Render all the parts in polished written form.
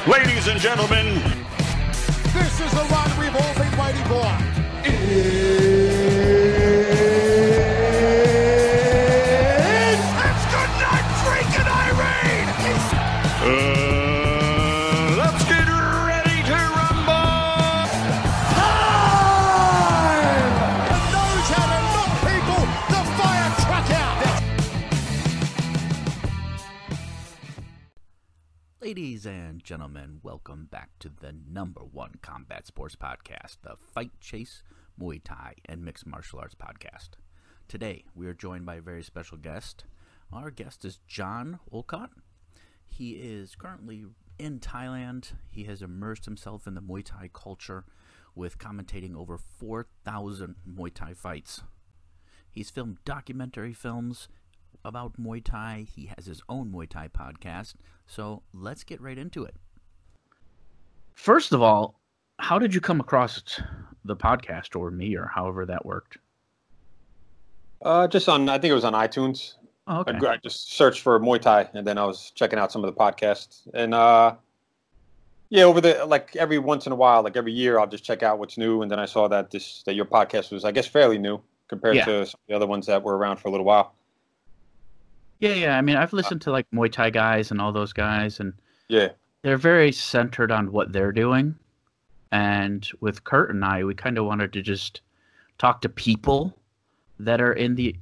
Ladies and gentlemen, this is the one we've all been waiting for. It's good night, freaking Irene! Let's get ready to rumble! Time! And knows how to knock people the fire truck out. Ladies and gentlemen, welcome back to the #1 combat sports podcast, the Fight Chase, Muay Thai, and Mixed Martial Arts podcast. Today, we are joined by a very special guest. Our guest is John Olcott. He is currently in Thailand. He has immersed himself in the Muay Thai culture with commentating over 4,000 Muay Thai fights. He's filmed documentary films about Muay Thai. He has his own Muay Thai podcast. So let's get right into it. First of all, how did you come across the podcast or me or however that worked? Just on, I think it was on iTunes. Oh, okay. I just searched for Muay Thai, and then I was checking out some of the podcasts. And yeah, over every once in a while, like every year, I'll just check out what's new. And then I saw that your podcast was, I guess, fairly new compared to some of the other ones that were around for a little while. Yeah. I mean, I've listened to like Muay Thai guys and all those guys, and yeah, they're very centered on what they're doing. And with Kurt and I, we kind of wanted to just talk to people that are in the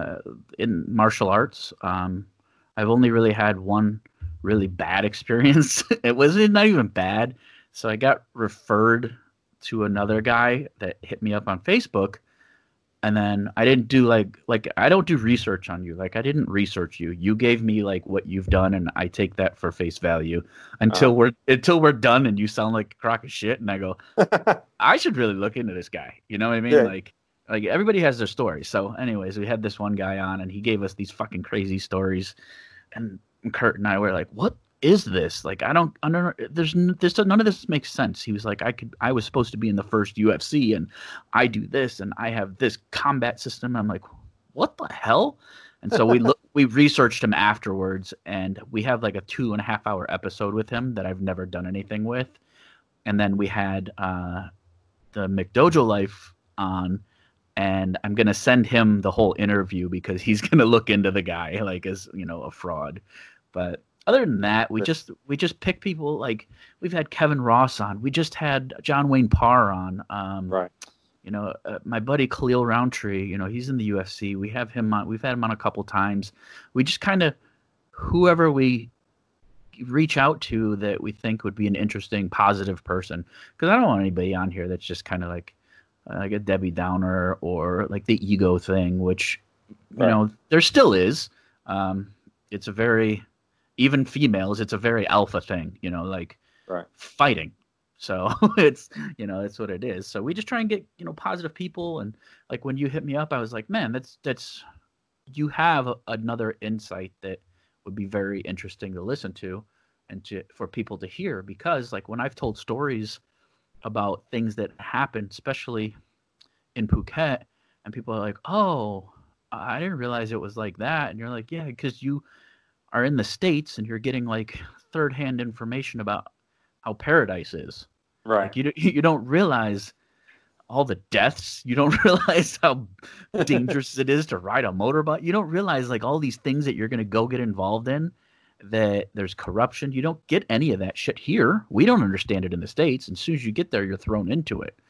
in martial arts. I've only really had one really bad experience. It wasn't not even bad. So I got referred to another guy that hit me up on Facebook. And then I didn't do like I don't do research on you. Like I didn't research you. You gave me like what you've done, and I take that for face value until we're done, and you sound like a crock of shit. And I go, I should really look into this guy. You know what I mean? Yeah. Like everybody has their story. So, anyways, we had this one guy on, and he gave us these fucking crazy stories, and Kurt and I were like, what is this? Like, I don't there's this, none of this makes sense. He was like, I was supposed to be in the first UFC, and I do this, and I have this combat system. I'm like, what the hell? And so we researched him afterwards, and we have like a 2.5 hour episode with him that I've never done anything with. And then we had the McDojo Life on, and I'm gonna send him the whole interview because he's gonna look into the guy like as a fraud. But other than that, we just pick people. Like we've had Kevin Ross on. We just had John Wayne Parr on. Right. My buddy Khalil Roundtree. He's in the UFC. We have him on. We've had him on a couple times. We just kind of whoever we reach out to that we think would be an interesting, positive person. Because I don't want anybody on here that's just kind of like a Debbie Downer or like the ego thing, which there still is. It's a very even females, it's a very alpha thing, right. Fighting. So it's what it is. So we just try and get, positive people. And like when you hit me up, I was like, man, that's you have another insight that would be very interesting to listen to and for people to hear. Because like when I've told stories about things that happen, especially in Phuket, and people are like, oh, I didn't realize it was like that. And you're like, yeah, because you are in the States and you're getting like third-hand information about how paradise is. Right. Like, you don't realize all the deaths. You don't realize how dangerous it is to ride a motorbike. You don't realize like all these things that you're going to go get involved in, that there's corruption. You don't get any of that shit here. We don't understand it in the States. And as soon as you get there, you're thrown into it.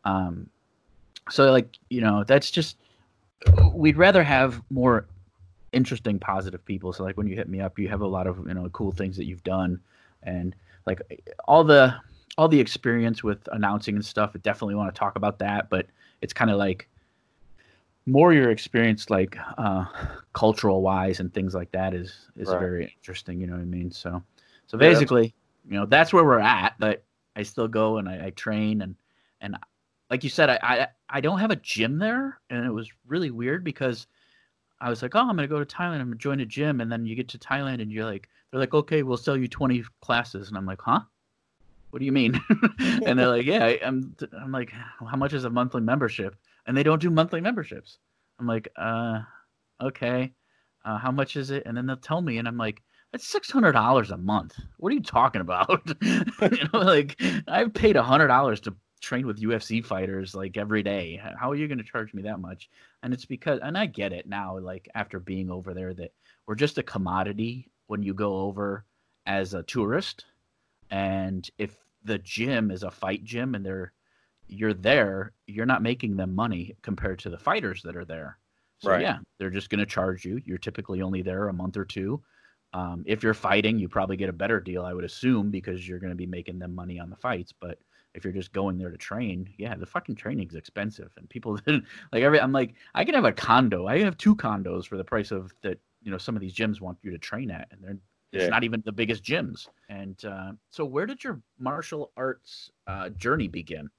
So like, that's just, we'd rather have more interesting, positive people. So like when you hit me up, you have a lot of cool things that you've done, and like all the experience with announcing and stuff. I definitely want to talk about that, but it's kind of like more your experience, like cultural wise and things like that is right. Very interesting. You know what I mean? So basically, that's where we're at. But I still go and I train and like you said, I don't have a gym there, and it was really weird because I was like, oh, I'm going to go to Thailand. I'm going to join a gym. And then you get to Thailand and they're like, okay, we'll sell you 20 classes. And I'm like, huh? What do you mean? And they're like, yeah, I'm like, how much is a monthly membership? And they don't do monthly memberships. I'm like, okay, how much is it? And then they'll tell me. And I'm like, That's $600 a month. What are you talking about? Like I've paid $100 to train with UFC fighters like every day. How are you going to charge me that much? And it's because, and I get it now, like after being over there, that we're just a commodity when you go over as a tourist. And if the gym is a fight gym and you're there, you're not making them money compared to the fighters that are there. So Right. yeah, they're just going to charge you. You're typically only there a month or two. If you're fighting, you probably get a better deal, I would assume, because you're going to be making them money on the fights. But if you're just going there to train, yeah, the fucking training's expensive. And people I'm like, I can have a condo. I have 2 condos for the price of that. Some of these gyms want you to train at, and it's not even the biggest gyms. And so where did your martial arts journey begin?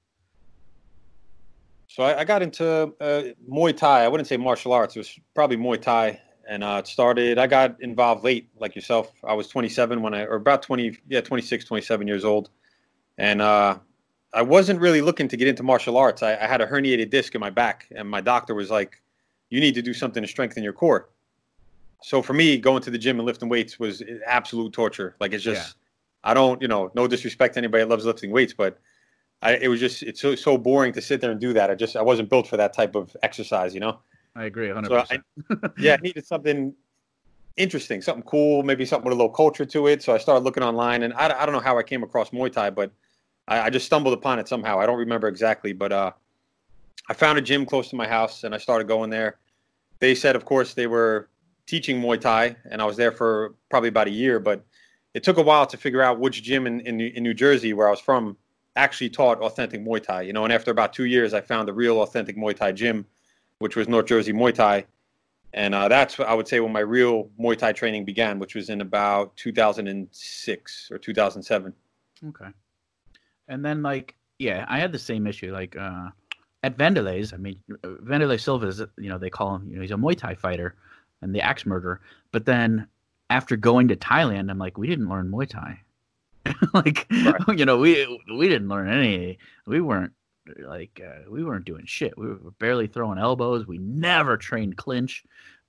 So I got into Muay Thai. I wouldn't say martial arts. It was probably Muay Thai. And I got involved late, like yourself. I was 27 or about 26, 27 years old. And I wasn't really looking to get into martial arts. I had a herniated disc in my back, and my doctor was like, you need to do something to strengthen your core. So for me, going to the gym and lifting weights was absolute torture. Like, it's just, I don't, no disrespect to anybody that loves lifting weights, but it's so boring to sit there and do that. I wasn't built for that type of exercise, I agree 100%. So I needed something interesting, something cool, maybe something with a little culture to it. So I started looking online, and I don't know how I came across Muay Thai, but I just stumbled upon it somehow. I don't remember exactly, but I found a gym close to my house, and I started going there. They said, of course, they were teaching Muay Thai, and I was there for probably about a year, but it took a while to figure out which gym in New Jersey, where I was from, actually taught authentic Muay Thai. And after about 2 years, I found a real authentic Muay Thai gym, which was North Jersey Muay Thai. And that's, I would say, when my real Muay Thai training began, which was in about 2006 or 2007. Okay. And then, I had the same issue. At Vanderlei's, Vanderlei Silva is, they call him, he's a Muay Thai fighter and the axe murderer. But then after going to Thailand, I'm like, we didn't learn Muay Thai. Right. We didn't learn any. We weren't doing shit. We were barely throwing elbows. We never trained clinch.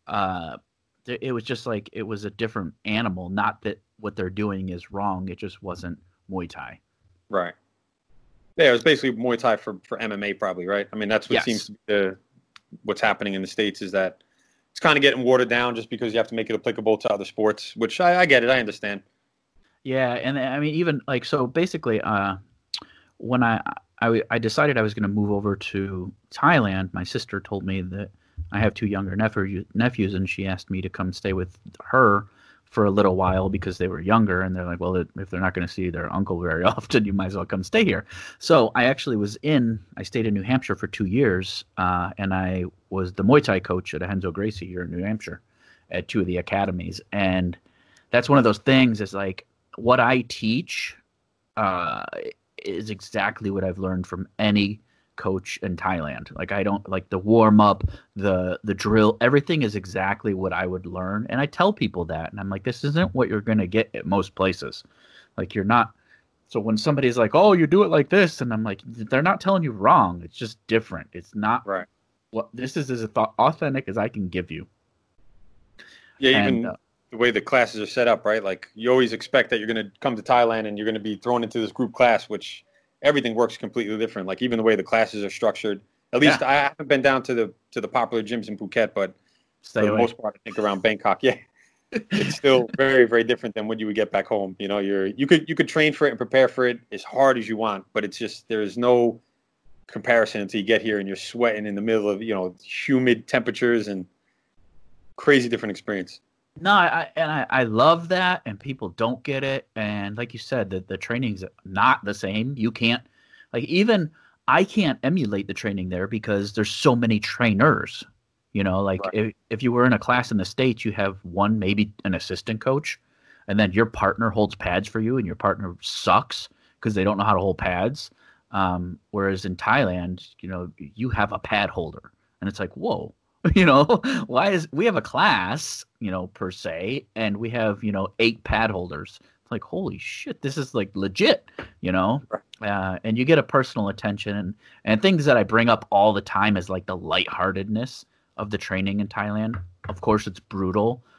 It was just it was a different animal. Not that what they're doing is wrong. It just wasn't Muay Thai. Right. Yeah, it was basically Muay Thai for MMA, probably, right? I mean, that's what seems to be what's happening in the States, is that it's kind of getting watered down just because you have to make it applicable to other sports, which I get it. I understand. Yeah, and I mean, even so basically, when I decided I was going to move over to Thailand, my sister told me that I have 2 younger nephews, and she asked me to come stay with her for a little while because they were younger, and they're like, well, if they're not going to see their uncle very often, you might as well come stay here. So I actually I stayed in New Hampshire for 2 years, and I was the Muay Thai coach at Ahenzo Gracie here in New Hampshire at 2 of the academies. And that's one of those things, is what I teach is exactly what I've learned from any coach in Thailand. I don't the warm up, the drill, everything is exactly what I would learn. And I tell people that, and I'm like, this isn't what you're going to get at most places. You're not. So when somebody's like, oh, you do it like this, and I'm like, they're not telling you wrong. It's just different. It's not right. This is as authentic as I can give you. Yeah. Even the way the classes are set up, right? You always expect that you're going to come to Thailand and you're going to be thrown into this group class, which everything works completely different. Even the way the classes are structured. At least I haven't been down to the popular gyms in Phuket, but for the most part, I think around Bangkok, it's still very, very different than what you would get back home. You could train for it and prepare for it as hard as you want, but it's just, there's no comparison until you get here and you're sweating in the middle of humid temperatures and crazy different experience. No, I love that, and people don't get it. And like you said, the training's not the same. You can't, even I can't emulate the training there because there's so many trainers. Right. if you were in a class in the States, you have one, maybe an assistant coach, and then your partner holds pads for you, and your partner sucks because they don't know how to hold pads. Whereas in Thailand, you have a pad holder, and it's like, whoa. We have a class, per se, and we have, 8 pad holders. It's holy shit, this is legit, and you get a personal attention and things that I bring up all the time is the lightheartedness of the training in Thailand. Of course, it's brutal,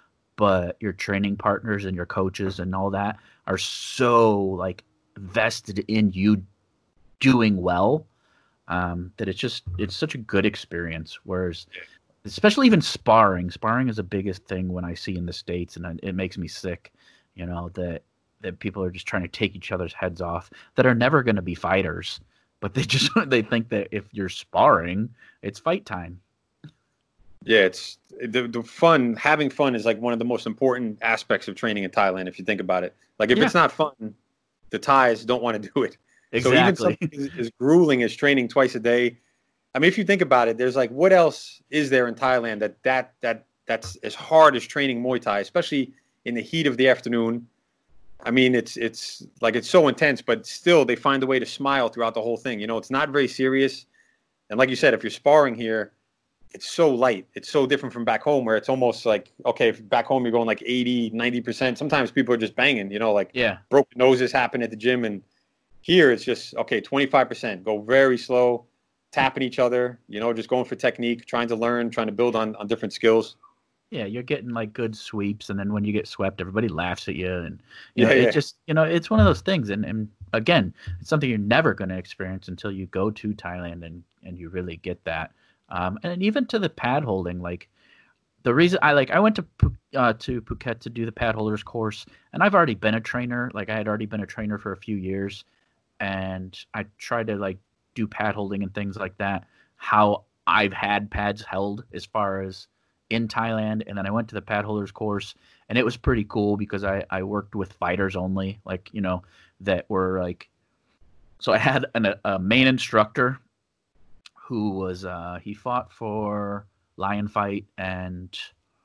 but your training partners and your coaches and all that are so like vested in you doing well, that it's such a good experience. Whereas, especially even sparring is the biggest thing when I see in the States, and it makes me sick, that people are just trying to take each other's heads off that are never going to be fighters, but they think that if you're sparring, it's fight time. Yeah, it's the fun. Having fun is like one of the most important aspects of training in Thailand. If you think about it, like if it's not fun, the Thais don't want to do it. Exactly. So even something as grueling as training twice a day. I mean, if you think about it, there's like, what else is there in Thailand that's as hard as training Muay Thai, especially in the heat of the afternoon. I mean, it's like, it's so intense, but still they find a way to smile throughout the whole thing. It's not very serious. And like you said, if you're sparring here, it's so light. It's so different from back home, where it's almost like, okay, if back home you're going like 80, 90%. Sometimes people are just banging, broken noses happen at the gym. And here it's just, okay, 25%. Go very slow, tapping each other, just going for technique, trying to learn, trying to build on different skills. Yeah, you're getting like good sweeps, and then when you get swept, everybody laughs at you, and it just it's one of those things. And again, it's something you're never going to experience until you go to Thailand and you really get that. And even to the pad holding, like the reason I went to Phuket to do the pad holders course, and I've already been a trainer. Like I had already been a trainer for a few years, and I tried to like do pad holding and things like that. How I've had pads held as far as in Thailand, and then I went to the pad holders course, and it was pretty cool because I worked with fighters only, like that were like. So I had a main instructor who was he fought for Lion Fight and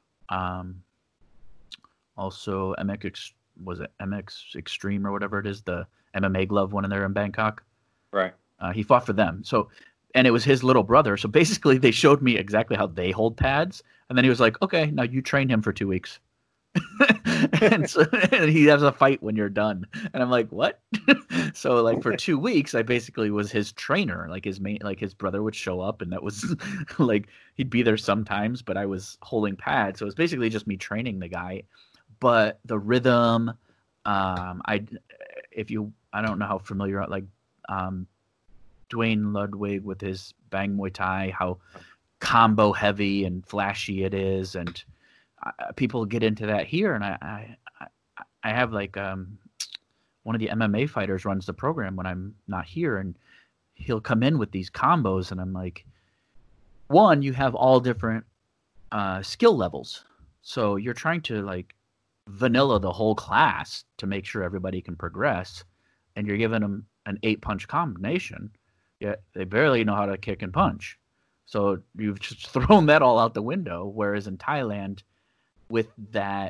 also MX Extreme or whatever it is, the MMA glove one in there in Bangkok. Right. He fought for them. So, and it was his little brother. So basically they showed me exactly how they hold pads. And then he was like, okay, now you train him for 2 weeks. and he has a fight when you're done. And I'm like, what? So like for 2 weeks, I basically was his trainer. Like his brother would show up, and that was like, he'd be there sometimes, but I was holding pads. So it was basically just me training the guy. But the rhythm, I don't know how familiar, like Dwayne Ludwig with his Bang Muay Thai, how combo heavy and flashy it is, and people get into that here. And I have like one of the MMA fighters runs the program when I'm not here, and he'll come in with these combos, and I'm like, one, you have all different skill levels, so you're trying to like vanilla the whole class to make sure everybody can progress, and you're giving them an 8-punch combination, yet they barely know how to kick and punch. So you've just thrown that all out the window. Whereas in Thailand, with that,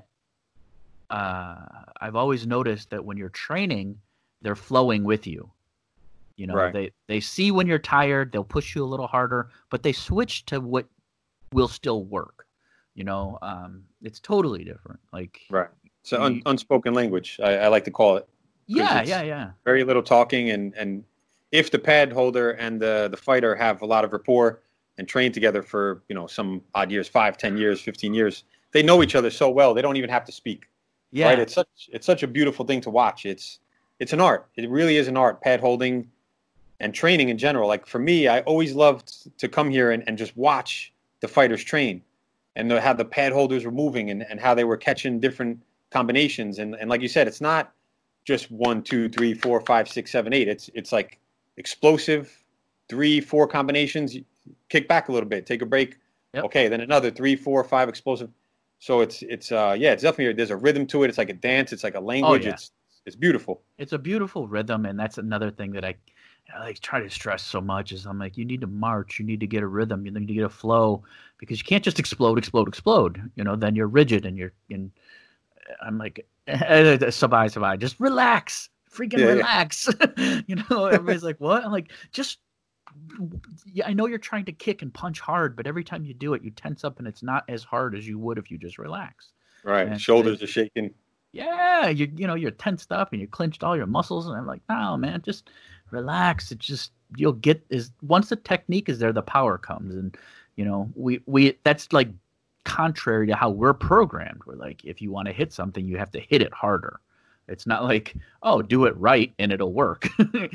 I've always noticed that when you're training, they're flowing with you. Right. They see when you're tired, they'll push you a little harder, but they switch to what will still work. It's totally different. Like, right. So unspoken language, I like to call it. Yeah. Very little talking, and if the pad holder and the fighter have a lot of rapport and train together for some odd years, 5, 10 years, 15 years, they know each other so well they don't even have to speak. Yeah, right. It's such a beautiful thing to watch. It's an art. It really is an art. Pad holding and training in general. Like for me, I always loved to come here and just watch the fighters train, and how the pad holders were moving and how they were catching different combinations. And like you said, it's not just 1, 2, 3, 4, 5, 6, 7, 8. It's like explosive 3, 4 combinations. Kick back a little bit, take a break. Yep. Okay, then another 3, 4, 5 explosive. So it's definitely, there's a rhythm to it. It's like a dance. It's like a language. Oh, yeah. It's beautiful. It's a beautiful rhythm, and that's another thing that I like try to stress so much is I'm like, you need to march, you need to get a rhythm, you need to get a flow, because you can't just explode. Then you're rigid, and I'm like, Sabai, just relax, relax. Everybody's like, what? I'm like, just. Yeah, I know you're trying to kick and punch hard, but every time you do it, you tense up, and it's not as hard as you would if you just relax. Right, and shoulders are shaking. Yeah, you're tensed up and you clinched all your muscles, and I'm like, no, man, just relax. It's just you'll get once the technique is there, the power comes, and we that's like contrary to how we're programmed. We're like, if you want to hit something, you have to hit it harder. It's not like, oh, do it right and it'll work.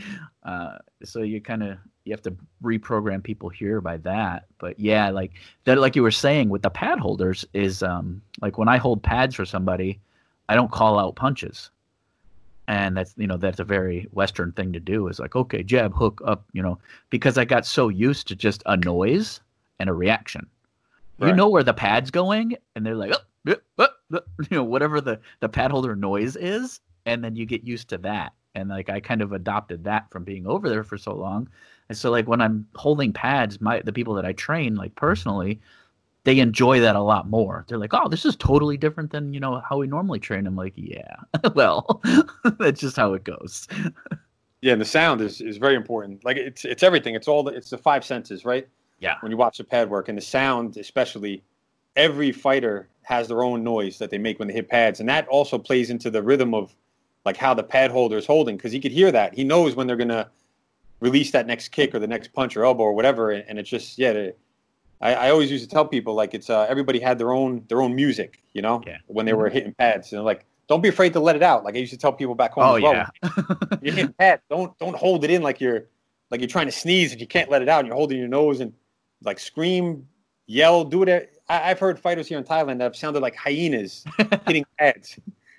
So you have to reprogram people here by that. But yeah, like that, like you were saying with the pad holders is like when I hold pads for somebody, I don't call out punches. And that's a very Western thing to do, is like, okay, jab, hook, up, because I got so used to just a noise and a reaction. Right. You know where the pad's going, and they're like, whatever the pad holder noise is, and then you get used to that. And like I kind of adopted that from being over there for so long. And so like when I'm holding pads, the people that I train, like personally, they enjoy that a lot more. They're like, oh, this is totally different than, how we normally train. I'm like, yeah, well, that's just how it goes. Yeah, and the sound is very important. Like it's everything. It's the five senses, right? Yeah. When you watch the pad work, and the sound, especially, every fighter has their own noise that they make when they hit pads, and that also plays into the rhythm of like how the pad holder is holding, because he could hear that. He knows when they're gonna release that next kick or the next punch or elbow or whatever, and it's just I always used to tell people, like, it's everybody had their own music, when they were hitting pads, and like, don't be afraid to let it out. Like I used to tell people back home as well. Yeah. You're hitting pads, don't hold it in like you're trying to sneeze and you can't let it out and you're holding your nose, and like scream, yell, do it. I've heard fighters here in Thailand that have sounded like hyenas hitting pads.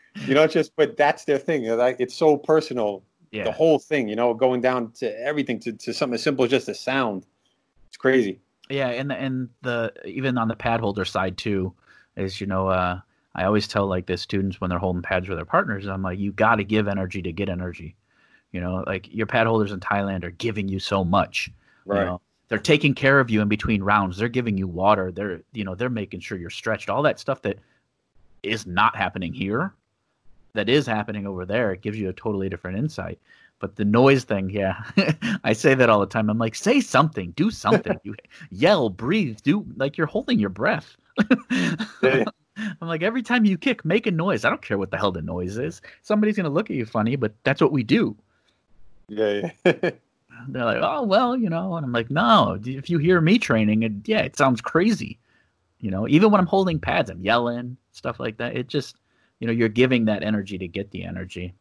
But that's their thing. It's so personal. Yeah. The whole thing, going down to everything to something as simple as just a sound. It's crazy. Yeah, and the even on the pad holder side too, is I always tell like the students when they're holding pads with their partners, I'm like, you got to give energy to get energy. Like your pad holders in Thailand are giving you so much. Right. They're taking care of you in between rounds. They're giving you water. They're making sure you're stretched. All that stuff that is not happening here, that is happening over there. It gives you a totally different insight. But the noise thing, yeah, I say that all the time. I'm like, say something, do something. You yell, breathe, do like you're holding your breath. Yeah. I'm like, every time you kick, make a noise. I don't care what the hell the noise is. Somebody's going to look at you funny, but that's what we do. Yeah. They're like, oh, well, and I'm like, no, if you hear me training, it sounds crazy. Even when I'm holding pads, I'm yelling, stuff like that. It just, you're giving that energy to get the energy.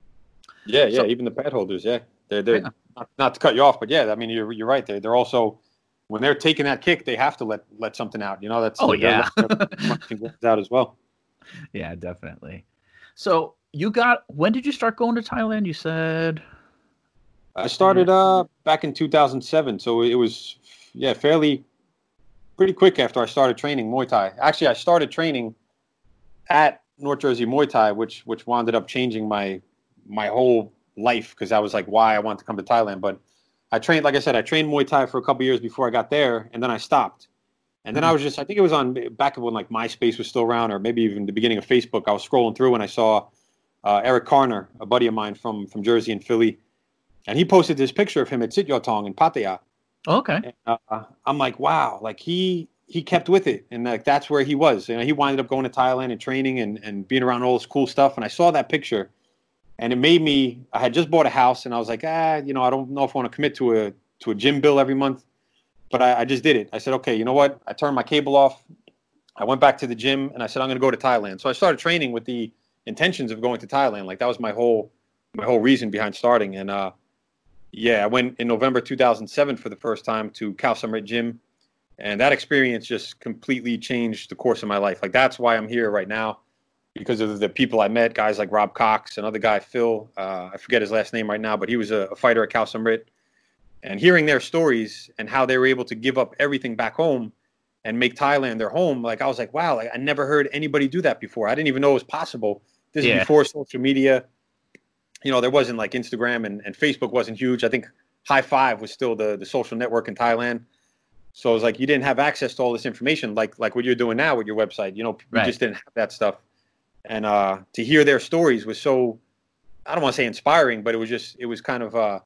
Yeah, so, even the pad holders, yeah. They're not to cut you off, but yeah, I mean, you're right. They're also, when they're taking that kick, they have to let something out. That's out as well. Yeah, definitely. So when did you start going to Thailand? You said I started back in 2007, so it was pretty quick after I started training Muay Thai. Actually, I started training at North Jersey Muay Thai, which wound up changing my whole life, because that was like why I wanted to come to Thailand. But I trained Muay Thai for a couple years before I got there, and then I stopped. And then I think it was on back when like MySpace was still around, or maybe even the beginning of Facebook. I was scrolling through and I saw Eric Carner, a buddy of mine from Jersey and Philly, and he posted this picture of him at Sityodtong in Pattaya. Okay. And, I'm like, wow, like he kept with it, and like that's where he was. He winded up going to Thailand and training and being around all this cool stuff. And I saw that picture, and it made me. I had just bought a house, and I was like, I don't know if I want to commit to a gym bill every month, but I just did it. I said, okay, you know what? I turned my cable off. I went back to the gym, and I said, I'm going to go to Thailand. So I started training with the intentions of going to Thailand. Like that was my whole reason behind starting. And I went in November 2007 for the first time to Khao Samrit Gym. And that experience just completely changed the course of my life. Like, that's why I'm here right now, because of the people I met, guys like Rob Cox, another guy, Phil. I forget his last name right now, but he was a fighter at Khao Samrit. And hearing their stories and how they were able to give up everything back home and make Thailand their home, like, I was like, wow, like, I never heard anybody do that before. I didn't even know it was possible. This is before social media. There wasn't like Instagram and Facebook wasn't huge. I think High Five was still the social network in Thailand. So it was like you didn't have access to all this information like what you're doing now with your website. You just didn't have that stuff. And to hear their stories was so, I don't want to say inspiring, but it was kind of,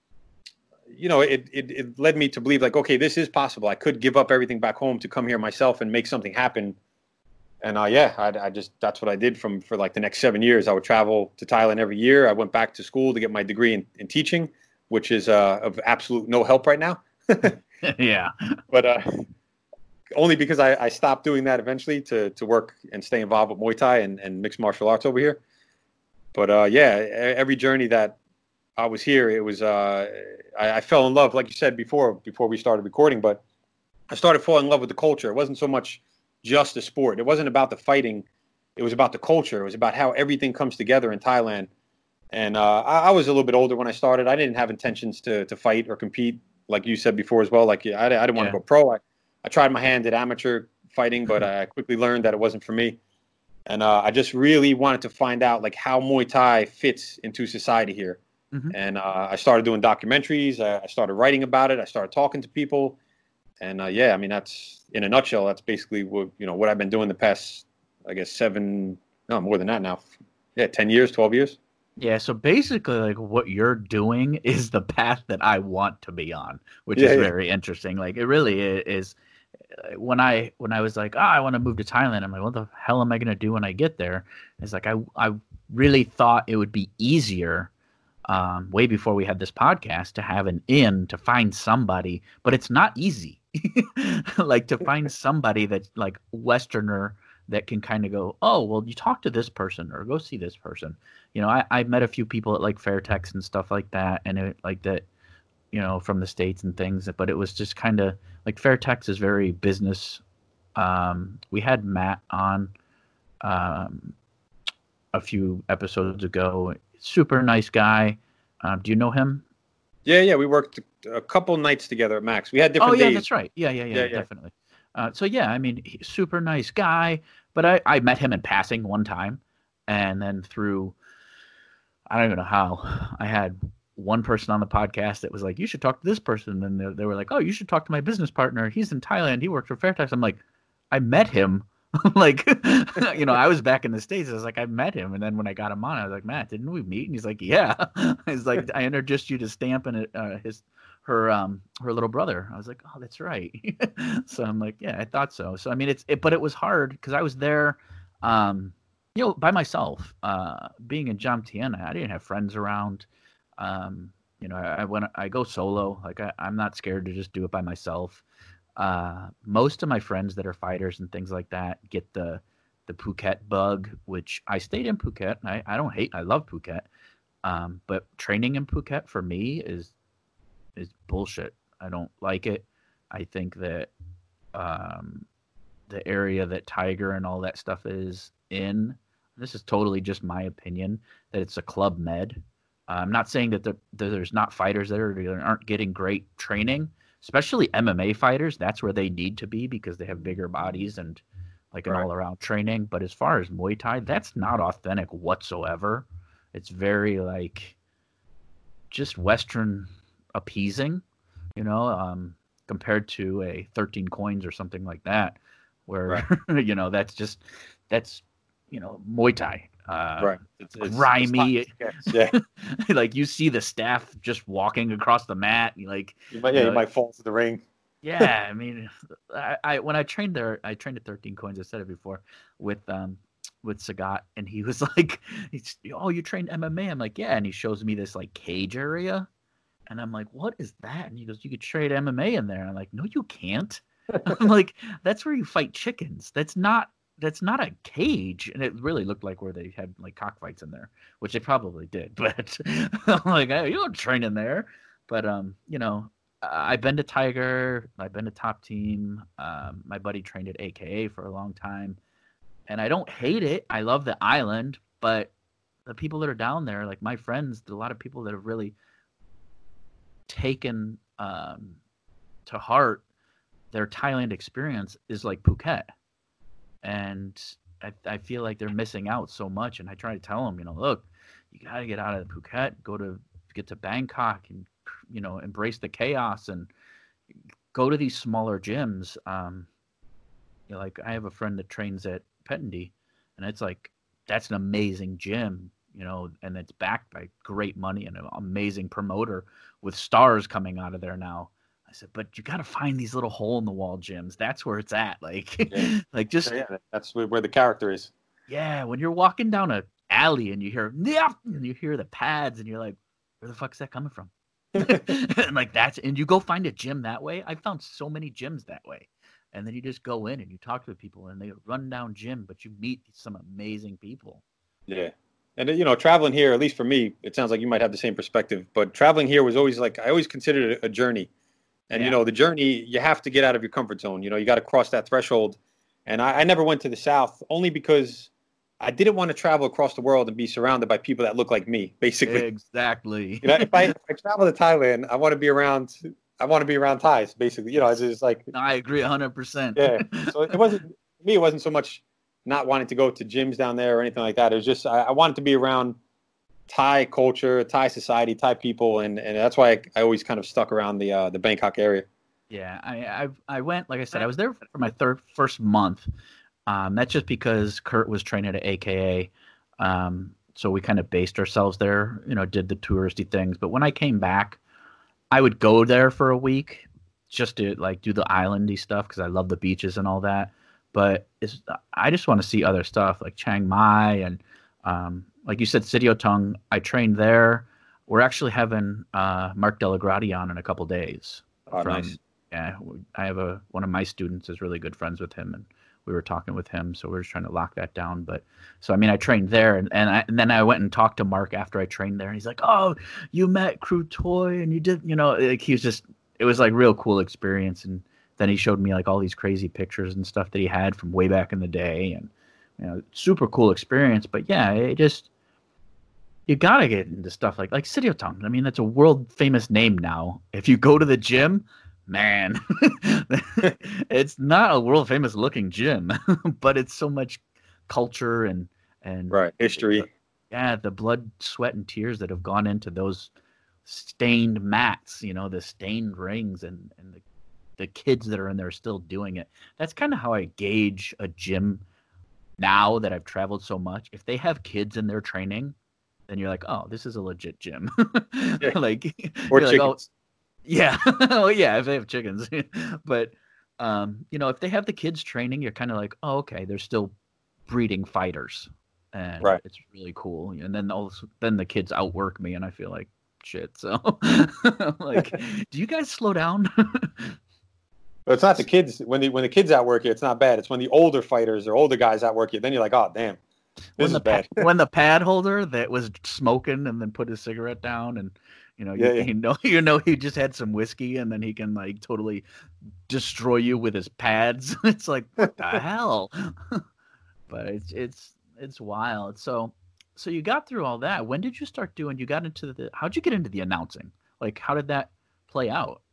it led me to believe like, okay, this is possible. I could give up everything back home to come here myself and make something happen. And I just, that's what I did for like the next 7 years. I would travel to Thailand every year. I went back to school to get my degree in teaching, which is of absolute no help right now. Yeah. But only because I stopped doing that eventually to work and stay involved with Muay Thai and mixed martial arts over here. But yeah, every journey that I was here, it was I fell in love, like you said before we started recording. But I started falling in love with the culture. It wasn't so much just the sport. It wasn't about the fighting. It was about the culture. It was about how everything comes together in Thailand. And I was a little bit older when I started. I didn't have intentions to fight or compete, like you said before as well. Like I didn't want to go pro. I tried my hand at amateur fighting, but I quickly learned that it wasn't for me. And I just really wanted to find out like how Muay Thai fits into society here. Mm-hmm. And I started doing documentaries. I started writing about it. I started talking to people. And yeah, I mean, that's in a nutshell. That's basically what I've been doing the past, I guess, more than that now. Yeah, 10 years, 12 years. Yeah, so basically, like what you're doing is the path that I want to be on, which is very interesting. Like it really is. When I was like, I want to move to Thailand, I'm like, what the hell am I going to do when I get there? It's like I really thought it would be easier, way before we had this podcast, to have an in to find somebody, but it's not easy. Like to find somebody that's like Westerner that can kind of go, oh, well, you talk to this person or go see this person. I met a few people at like Fairtex and stuff like that, and it like that, from the States and things, but it was just kind of like Fairtex is very business. We had Matt on a few episodes ago. Super nice guy. Do you know him? Yeah. We worked a couple nights together at Max. We had different days. Oh, yeah, that's right. Yeah, definitely. So, yeah, I mean, super nice guy. But I met him in passing one time. And then through, I don't even know how, I had one person on the podcast that was like, you should talk to this person. And then they were like, oh, you should talk to my business partner. He's in Thailand. He works for Fairtex. I'm like, I met him. Like, I was back in the States. I was like, I met him. And then when I got him on, I was like, Matt, didn't we meet? And he's like, yeah. He's like, I introduced you to Stamp and her little brother. I was like, oh, that's right. So I'm like, yeah, I thought so. So, I mean, but it was hard because I was there, by myself, being in Jomtien. I didn't have friends around. I go solo. Like I'm not scared to just do it by myself. Most of my friends that are fighters and things like that get the Phuket bug, which I stayed in Phuket. I love Phuket. But training in Phuket for me is bullshit. I don't like it. I think that the area that Tiger and all that stuff is in, this is totally just my opinion, that it's a Club Med. I'm not saying that there's not fighters there that aren't getting great training, especially MMA fighters. That's where they need to be because they have bigger bodies and like an all-around training. But as far as Muay Thai, that's not authentic whatsoever. It's very like just Western appeasing, compared to a 13 coins or something like that, where that's Muay Thai. Right. It's grimy. Yeah. Like you see the staff just walking across the mat. You might fall to the ring. Yeah, I mean, when I trained there, I trained at 13 coins. I said it before with Sagat, and he was like, "Oh, you trained MMA?" I'm like, "Yeah," and he shows me this like cage area, and I'm like, "What is that?" And he goes, "You could trade MMA in there." And I'm like, "No, you can't." I'm like, "That's where you fight chickens. That's not a cage." And it really looked like where they had like cockfights in there, which they probably did. But I'm like, "Hey, you don't train in there." But I've been to Tiger. I've been to Top Team. My buddy trained at AKA for a long time, and I don't hate it. I love the island, but the people that are down there, like my friends, a lot of people that have really taken to heart their Thailand experience is like Phuket. And I feel like they're missing out so much. And I try to tell them, look, you got to get out of Phuket, get to Bangkok and, embrace the chaos and go to these smaller gyms. Like I have a friend that trains at Pettendy, and it's like, that's an amazing gym, and it's backed by great money and an amazing promoter with stars coming out of there now. I said, but you got to find these little hole in the wall gyms. That's where it's at. Like, that's where the character is. Yeah. When you're walking down an alley and you hear the pads and you're like, where the fuck is that coming from? And like, and you go find a gym that way. I found so many gyms that way. and then you just go in and you talk to the people, and they run down gym, but you meet some amazing people. Yeah. And, traveling here, at least for me, it sounds like you might have the same perspective, but traveling here was always I always considered it a journey. And, the journey, you have to get out of your comfort zone. You got to cross that threshold. And I never went to the South only because I didn't want to travel across the world and be surrounded by people that look like me, basically. Exactly. If I travel to Thailand, I want to be around Thais, basically. It's just like. I agree 100%. Yeah. So it wasn't so much not wanting to go to gyms down there or anything like that. It was just I wanted to be around Thai culture, Thai society, Thai people, and that's why I always kind of stuck around the Bangkok area. Yeah, I went, like I said, I was there for my first month. That's just because Kurt was training at AKA, so we kind of based ourselves there. Did the touristy things. But when I came back, I would go there for a week just to do the islandy stuff because I love the beaches and all that. But I just want to see other stuff like Chiang Mai and like you said, Sityodtong. I trained there. We're actually having Mark Delagrati on in a couple days. Oh, nice. Yeah, I have one of my students is really good friends with him, and we were talking with him, so we're just trying to lock that down. But so I trained there, and then I went and talked to Mark after I trained there, and he's like, "Oh, you met Crew Toy, and you did, he was just, it was real cool experience." And then he showed me all these crazy pictures and stuff that he had from way back in the day, and super cool experience. But yeah, you gotta get into stuff like Sityodtong. That's a world famous name now. If you go to the gym, man, it's not a world famous looking gym, but it's so much culture and right history. The blood, sweat, and tears that have gone into those stained mats. The stained rings and the kids that are in there still doing it. That's kind of how I gauge a gym now that I've traveled so much. If they have kids in their training, then you're like, oh, this is a legit gym. Yeah. Or chickens. Oh, yeah. Oh, yeah, if they have chickens. But, if they have the kids training, you're kind of like, oh, okay, they're still breeding fighters. And right. It's really cool. And then the kids outwork me, and I feel like shit. So, do you guys slow down? But it's not the kids. When the kids outwork you, it's not bad. It's when the older fighters or older guys outwork you. Then you're like, oh, damn. This is bad. When the pad holder that was smoking and then put his cigarette down and he just had some whiskey and then he can totally destroy you with his pads. It's like, what the hell? But it's wild. So you got through all that. When did you start doing? You got into how'd you get into the announcing? How did that play out?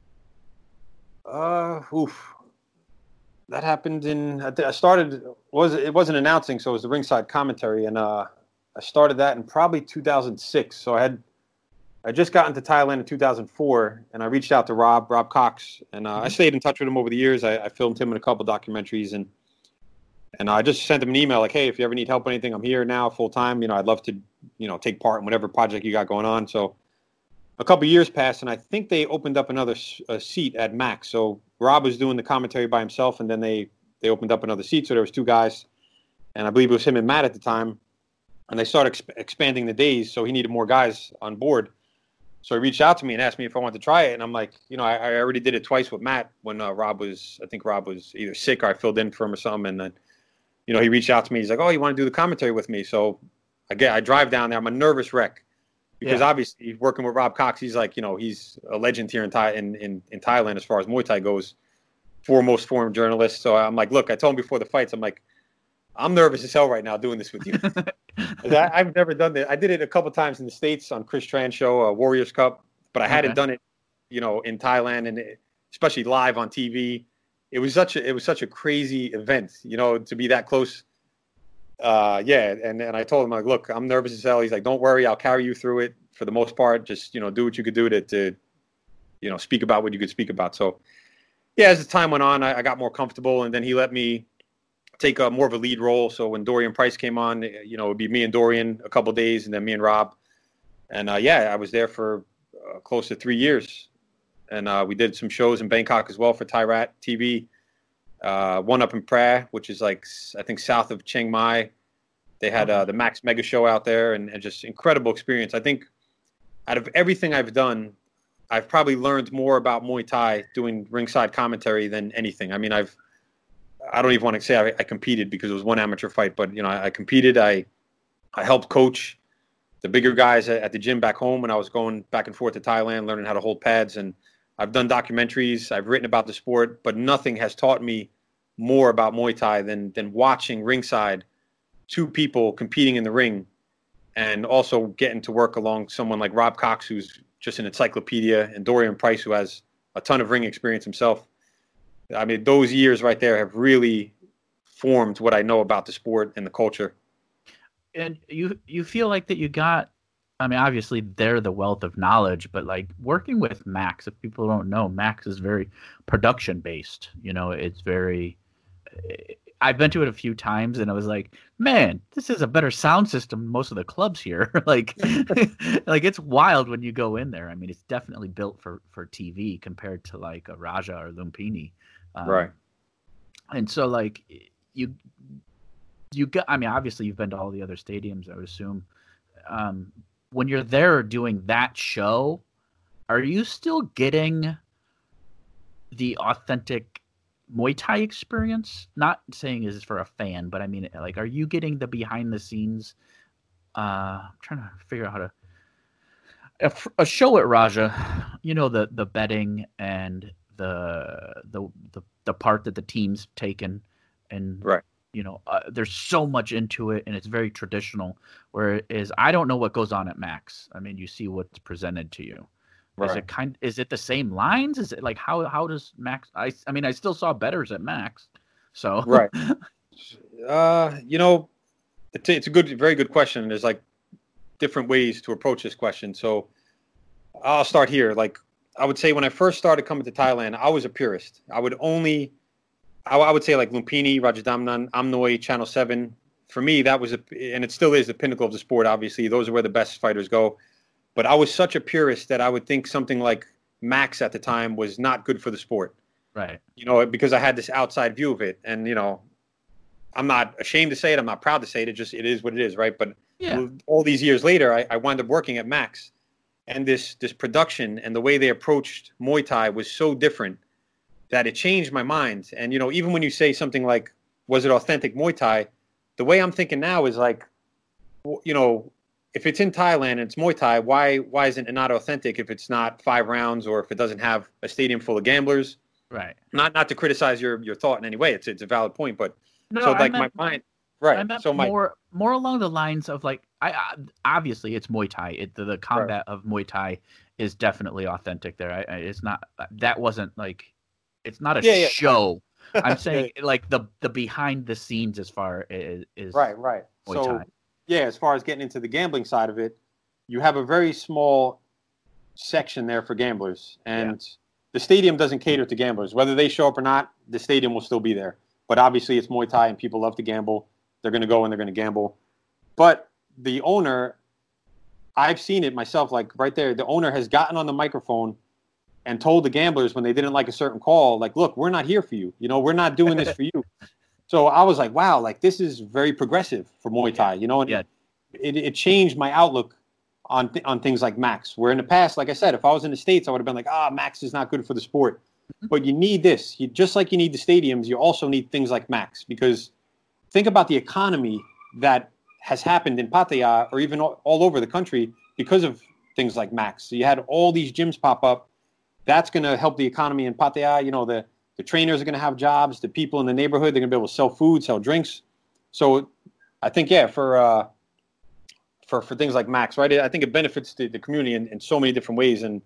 That happened it wasn't announcing, so it was the ringside commentary, and I started that in probably 2006. So I just got into Thailand in 2004, and I reached out to Rob Cox, and I stayed in touch with him over the years. I filmed him in a couple documentaries, and I just sent him an email like, hey, if you ever need help with anything, I'm here now full time. I'd love to, take part in whatever project you got going on. So a couple of years passed, and I think they opened up another seat at Max. So Rob was doing the commentary by himself, and then they opened up another seat. So there was two guys, and I believe it was him and Matt at the time. And they started expanding the days, so he needed more guys on board. So he reached out to me and asked me if I wanted to try it. And I'm like, I already did it twice with Matt when Rob was either sick or I filled in for him or something. And then, he reached out to me. He's like, oh, you want to do the commentary with me? So again, I drive down there. I'm a nervous wreck. Because obviously working with Rob Cox, he's he's a legend here in Thailand as far as Muay Thai goes, foremost forum journalist. So I'm like, look, I told him before the fights, I'm like, I'm nervous as hell right now doing this with you. I've never done that. I did it a couple times in the States on Chris Tran's show, Warriors Cup, but I hadn't done it, in Thailand and especially live on TV. It was such a crazy event, to be that close. And I told him, like, look, I'm nervous as hell. He's like, don't worry, I'll carry you through it for the most part. Just, do what you could do to speak about what you could speak about. So, yeah, as the time went on, I got more comfortable, and then he let me take more of a lead role. So when Dorian Price came on, it would be me and Dorian a couple of days, and then me and Rob. And, I was there for close to 3 years. And we did some shows in Bangkok as well for Thai Rat TV. One up in Phra, which is I think south of Chiang Mai. They had the Max Mega Show out there, and just incredible experience. I think out of everything I've done, I've probably learned more about Muay Thai doing ringside commentary than anything. I mean, I don't even want to say I competed because it was one amateur fight, but I competed. I helped coach the bigger guys at the gym back home when I was going back and forth to Thailand, learning how to hold pads. And I've done documentaries. I've written about the sport, but nothing has taught me more about Muay Thai than watching ringside two people competing in the ring, and also getting to work along someone like Rob Cox, who's just an encyclopedia, and Dorian Price, who has a ton of ring experience himself. I mean, those years right there have really formed what I know about the sport and the culture. And you feel like that you got, I mean, obviously they're the wealth of knowledge, but like working with Max, if people don't know, Max is very production based. It's very, I've been to it a few times and I was like, man, this is a better sound system than most of the clubs here. like it's wild when you go in there. I mean, it's definitely built for TV compared to like a Raja or Lumpini. Right. And so like you got, I mean, obviously you've been to all the other stadiums, I would assume. When you're there doing that show, are you still getting the authentic Muay Thai experience? Not saying is for a fan, but I mean, like, are you getting the behind the scenes? I'm trying to figure out how to. A show at Raja, the betting and the part that the team's taken, and right. There's so much into it, and it's very traditional. Whereas I don't know what goes on at Max. I mean, you see what's presented to you. Right. Is it the same lines? Is it like how does Max? I mean, I still saw bettors at Max, so right. It's a very good question. There's like different ways to approach this question. So I'll start here. Like I would say when I first started coming to Thailand, I was a purist. I would say like Lumpini, Rajadamnern, Amnoy, Channel 7. For me, that was and it still is the pinnacle of the sport, obviously. Those are where the best fighters go. But I was such a purist that I would think something like Max at the time was not good for the sport. Right. Because I had this outside view of it. And, I'm not ashamed to say it. I'm not proud to say it. It is what it is, right? But all these years later, I wound up working at Max. And this production and the way they approached Muay Thai was so different that it changed my mind. And, even when you say something like, was it authentic Muay Thai? The way I'm thinking now is like, if it's in Thailand and it's Muay Thai, why isn't it not authentic if it's not 5 rounds or if it doesn't have a stadium full of gamblers? Right. Not to criticize your thought in any way. It's a valid point, but no, so like my mind, right? I meant so more along the lines of like I obviously it's Muay Thai. The combat of Muay Thai is definitely authentic there. It's not that wasn't like it's not a show. I'm saying like the behind the scenes as far as right. Muay So Thai. As far as getting into the gambling side of it, you have a very small section there for gamblers, and the stadium doesn't cater to gamblers. Whether they show up or not, the stadium will still be there. But obviously, it's Muay Thai, and people love to gamble. They're going to go and they're going to gamble. But the owner, I've seen it myself. Like right there, the owner has gotten on the microphone and told the gamblers when they didn't like a certain call, like, "Look, we're not here for you. We're not doing this for you." So I was like, wow, like this is very progressive for Muay Thai, and it changed my outlook on things like Max, where in the past, like I said, if I was in the States, I would have been like, Max is not good for the sport. But you need this. Just like you need the stadiums, you also need things like Max, because think about the economy that has happened in Pattaya or even all over the country because of things like Max. So you had all these gyms pop up. That's going to help the economy in Pattaya. The trainers are going to have jobs. The people in the neighborhood, they're going to be able to sell food, sell drinks. So I think, for things like Max, right? I think it benefits the community in so many different ways. And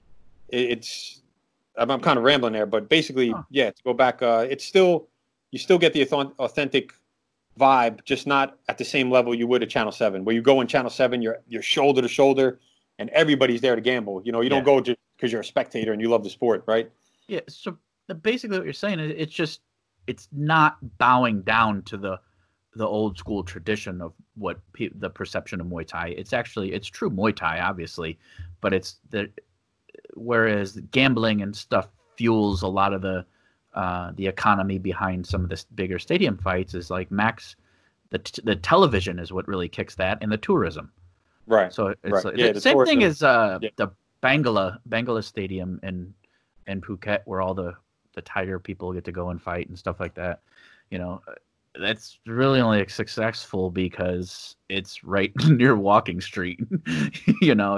I'm kind of rambling there, but basically, to go back, you still get the authentic vibe, just not at the same level you would at Channel 7, where you go in Channel 7, you're shoulder to shoulder and everybody's there to gamble. You don't go just because you're a spectator and you love the sport, right? Yeah. So basically what you're saying is it's not bowing down to the old school tradition of what the perception of Muay Thai. It's true Muay Thai, obviously, but whereas gambling and stuff fuels a lot of the economy behind some of the bigger stadium fights is like Max, the television is what really kicks that, and the tourism. Right. So it's right. the same thing as the Bangala Stadium in Phuket, where all the tiger people get to go and fight and stuff like that. You know, that's really only successful because it's right near Walking Street. You know,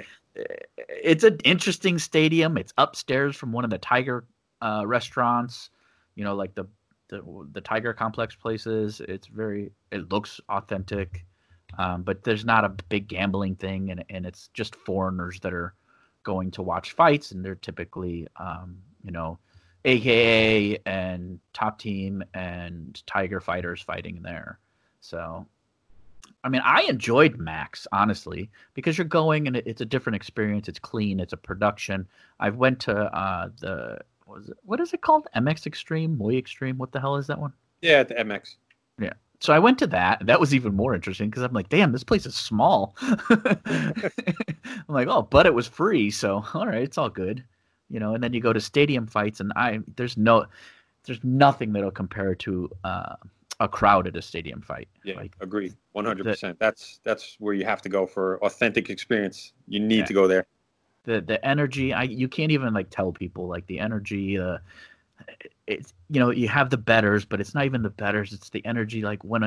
it's an interesting stadium. It's upstairs from one of the tiger restaurants. You know, like the Tiger Complex places. It looks authentic, but there's not a big gambling thing, and it's just foreigners that are going to watch fights, and they're typically, you know, AKA and Top Team and Tiger fighters fighting there. So, I mean, I enjoyed Max, honestly, because you're going and it's a different experience. It's clean. It's a production. I went to what is it called? MX Extreme? Muay Extreme? What the hell is that one? Yeah, the MX. Yeah. So I went to that. That was even more interesting because I'm like, damn, this place is small. I'm like, oh, but it was free. So, all right, it's all good. You know, and then you go to stadium fights, and there's nothing that'll compare to a crowd at a stadium fight. Yeah, like, agreed, 100%. That's where you have to go for authentic experience. You need to go there. The energy, you can't even like tell people like the energy. It's, you know, you have the betters, but it's not even the betters. It's the energy. Like when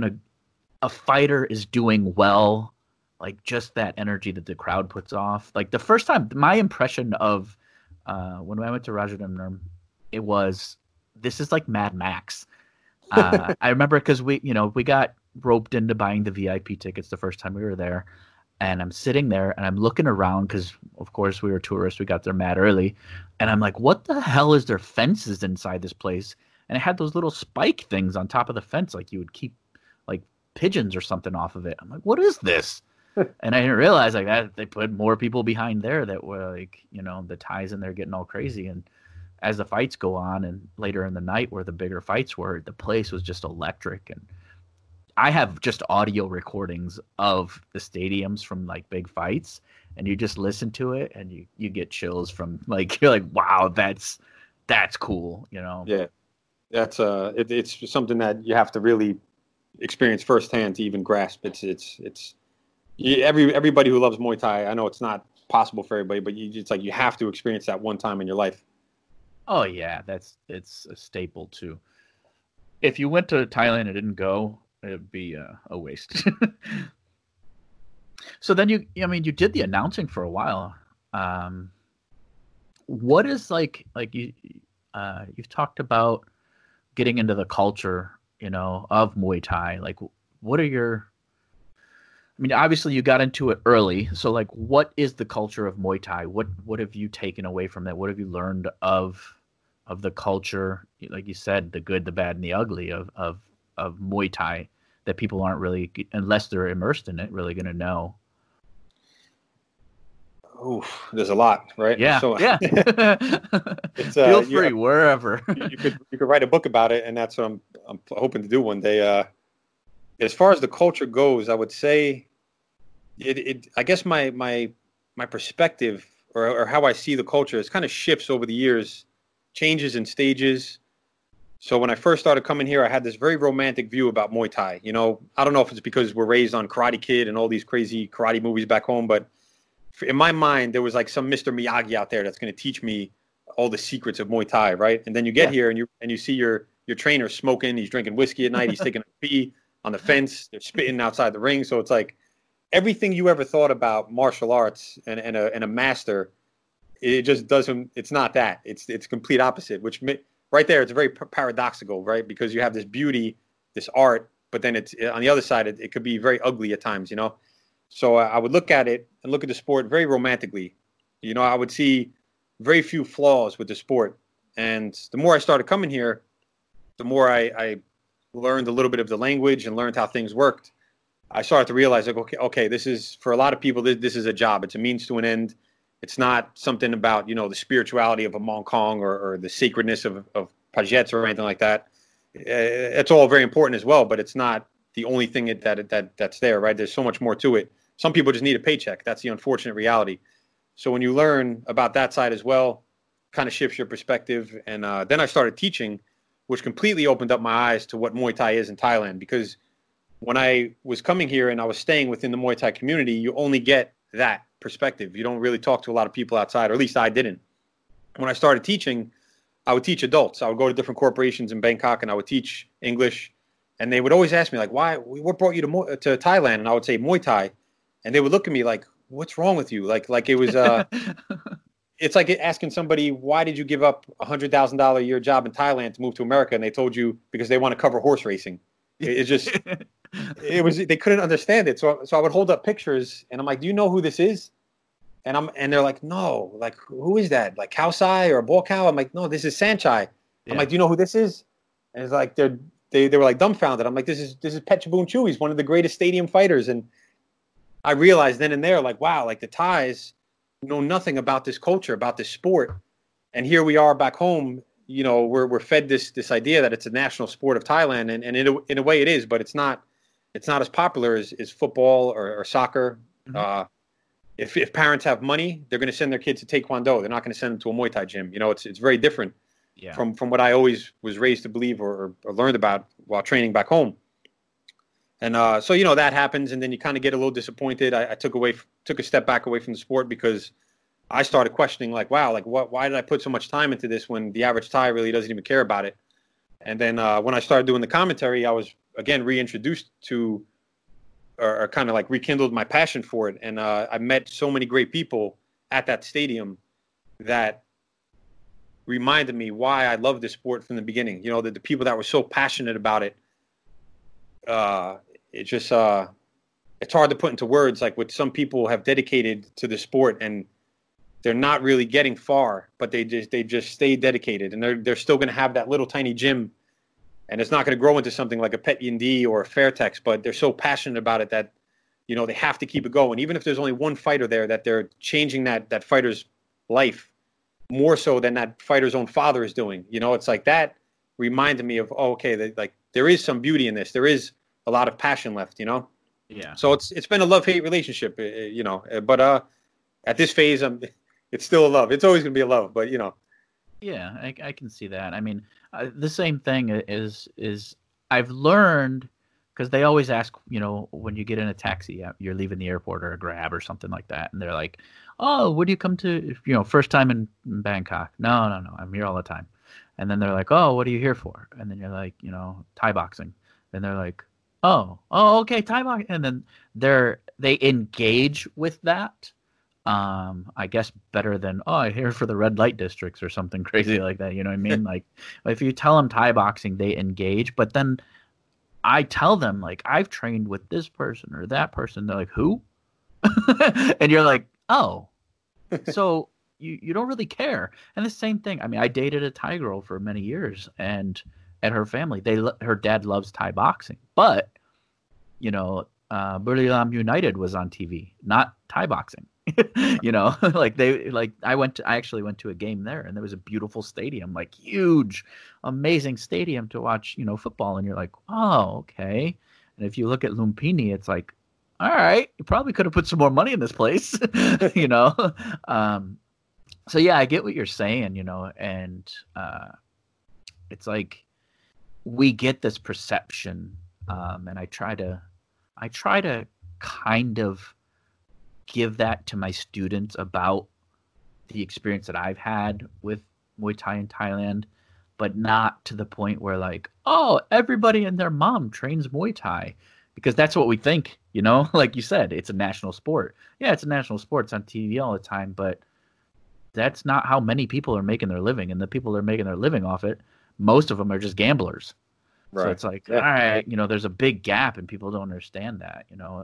a fighter is doing well, like just that energy that the crowd puts off. Like the first time, my impression of when I went to Rajadamnern, it was, this is like Mad Max. I remember because we got roped into buying the VIP tickets the first time we were there, and I'm sitting there and I'm looking around because of course we were tourists. We got there mad early, and I'm like, what the hell is there fences inside this place? And it had those little spike things on top of the fence, like you would keep like pigeons or something off of it. I'm like, what is this? And I didn't realize like that they put more people behind there that were like, you know, the ties in there getting all crazy. And as the fights go on and later in the night where the bigger fights were, the place was just electric. And I have just audio recordings of the stadiums from like big fights, and you just listen to it and you get chills from like, you're like, wow, that's cool. You know? Yeah. That's it's something that you have to really experience firsthand to even grasp. Everybody who loves Muay Thai, I know it's not possible for everybody, but it's like you have to experience that one time in your life. Oh yeah, it's a staple too. If you went to Thailand and didn't go, it'd be a waste. So then you did the announcing for a while. What is like you've talked about getting into the culture, you know, of Muay Thai. Like, what are your? I mean, obviously you got into it early. So like, what is the culture of Muay Thai? What have you taken away from that? What have you learned of the culture? Like you said, the good, the bad, and the ugly of Muay Thai that people aren't really, unless they're immersed in it, really going to know. Oh, there's a lot, right? Yeah, so, yeah. Feel free wherever. you could write a book about it, and that's what I'm hoping to do one day. As far as the culture goes, I would say I guess my perspective or how I see the culture is kind of shifts over the years, changes in stages. So when I first started coming here, I had this very romantic view about Muay Thai. You know, I don't know if it's because we're raised on Karate Kid and all these crazy karate movies back home, but in my mind, there was like some Mr. Miyagi out there that's going to teach me all the secrets of Muay Thai, right? And then you get here and you see your trainer smoking, he's drinking whiskey at night, he's taking a pee on the fence, they're spitting outside the ring. So it's like everything you ever thought about martial arts and a master, it just doesn't. It's not that. It's complete opposite. Which right there, it's very paradoxical, right? Because you have this beauty, this art, but then it's on the other side, it could be very ugly at times, you know. So I would look at it and look at the sport very romantically. You know, I would see very few flaws with the sport. And the more I started coming here, the more I learned a little bit of the language and learned how things worked. I started to realize, like, okay, this is, for a lot of people, this is a job. It's a means to an end. It's not something about, you know, the spirituality of a Mong Kong or the sacredness of Pajets or anything like that. It's all very important as well, but it's not the only thing that's there, right? There's so much more to it. Some people just need a paycheck. That's the unfortunate reality. So when you learn about that side as well, kind of shifts your perspective. And then I started teaching, which completely opened up my eyes to what Muay Thai is in Thailand. Because when I was coming here and I was staying within the Muay Thai community, you only get that. perspective. You don't really talk to a lot of people outside, or at least I didn't. When I started teaching, I would teach adults. I would go to different corporations in Bangkok, and I would teach English. And they would always ask me, like, what brought you to Thailand? And I would say Muay Thai. And they would look at me like, what's wrong with you? Like it was, it's like asking somebody, why did you give up $100,000 a year job in Thailand to move to America? And they told you because they want to cover horse racing. It's just, they couldn't understand it. So I would hold up pictures and I'm like, do you know who this is? And they're like, no, like, who is that? Like Khao Sai or Ball Cow? I'm like, no, this is Sanchai. Yeah. I'm like, do you know who this is? And it's like, they were like dumbfounded. I'm like, this is Petchabun Chu. He's one of the greatest stadium fighters. And I realized then and there, like, wow, like the Thais know nothing about this culture, about this sport. And here we are back home, you know, we're fed this idea that it's a national sport of Thailand. And in a way it is, but it's not as popular as football or soccer. Mm-hmm. If parents have money, they're going to send their kids to Taekwondo. They're not going to send them to a Muay Thai gym. You know, it's very different from what I always was raised to believe or learned about while training back home. And so, you know, that happens. And then you kind of get a little disappointed. I took a step back away from the sport because I started questioning, like, wow, like why did I put so much time into this when the average Thai really doesn't even care about it? And then when I started doing the commentary, I was, again, reintroduced to or kind of like rekindled my passion for it. And I met so many great people at that stadium that reminded me why I loved this sport from the beginning. You know, the people that were so passionate about it. It's just, it's hard to put into words, like what some people have dedicated to the sport, and they're not really getting far, but they just stay dedicated, and they're still going to have that little tiny gym. And it's not going to grow into something like a Pet Yindi or a Fairtex, but they're so passionate about it that, you know, they have to keep it going. Even if there's only one fighter there, that they're changing that fighter's life more so than that fighter's own father is doing. You know, it's like that reminded me of, oh, okay, like there is some beauty in this. There is a lot of passion left, you know? Yeah. So it's been a love-hate relationship, you know, but at this phase, it's still a love. It's always going to be a love, but, you know. Yeah, I can see that. I mean, the same thing is I've learned, because they always ask, you know, when you get in a taxi, you're leaving the airport or a Grab or something like that, and they're like, oh, where do you come to, you know, first time in Bangkok? No, I'm here all the time. And then they're like, oh, what are you here for? And then you're like, you know, Thai boxing. And they're like, oh, okay, Thai boxing. And then they engage with that. I guess better than, oh, I'm here for the red light districts or something crazy like that. You know what I mean? Like, if you tell them Thai boxing, they engage. But then I tell them, like, I've trained with this person or that person. They're like, who? And you're like, oh, so you don't really care. And the same thing. I mean, I dated a Thai girl for many years, and at her family, her dad loves Thai boxing. But, you know, Buriram United was on TV, not Thai boxing. You know, I actually went to a game there, and there was a beautiful stadium, like huge, amazing stadium to watch, you know, football. And you're like, oh, okay. And if you look at Lumpini, it's like, all right, you probably could have put some more money in this place, you know? So yeah, I get what you're saying, you know, and it's like we get this perception, and I try to kind of give that to my students about the experience that I've had with Muay Thai in Thailand, but not to the point where like, oh, everybody and their mom trains Muay Thai, because that's what we think, you know, like you said, it's a national sport. Yeah, it's a national sport. It's on TV all the time, but that's not how many people are making their living. And the people that are making their living off it, most of them are just gamblers. Right. So it's like, all right, you know, there's a big gap and people don't understand that, you know.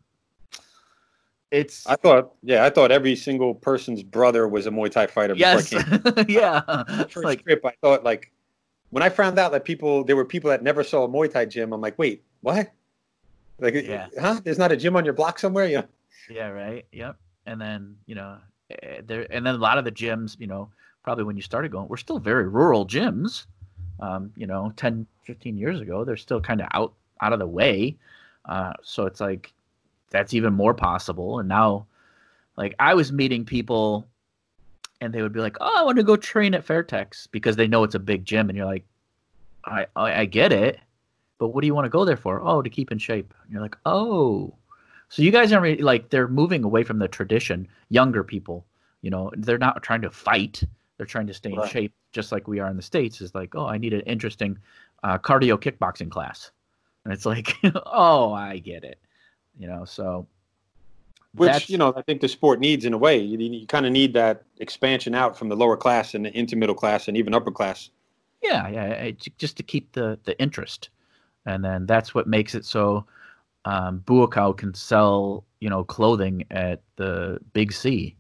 I thought every single person's brother was a Muay Thai fighter. Yes. Yeah. First trip, I thought, like, when I found out that there were people that never saw a Muay Thai gym, I'm like, wait, what? Like, huh? There's not a gym on your block somewhere? Yeah. Yeah. Right. Yep. And then, you know, and then a lot of the gyms, you know, probably when you started going, we're still very rural gyms. You know, 10, 15 years ago, they're still kind of out of the way. So it's like, that's even more possible. And now, like, I was meeting people and they would be like, oh, I want to go train at Fairtex, because they know it's a big gym. And you're like, I get it, but what do you want to go there for? Oh, to keep in shape. And you're like, oh, So you guys are like, they're moving away from the tradition. Younger people, they're not trying to fight. They're trying to stay in shape, just like we are in the States. Is like, oh, I need an interesting cardio kickboxing class, and it's like, oh, I get it. So. Which, I think the sport needs in a way. You kind of need that expansion out from the lower class and into middle class and even upper class. Yeah, just to keep the interest. And then that's what makes it so Buakaw can sell, clothing at the Big C,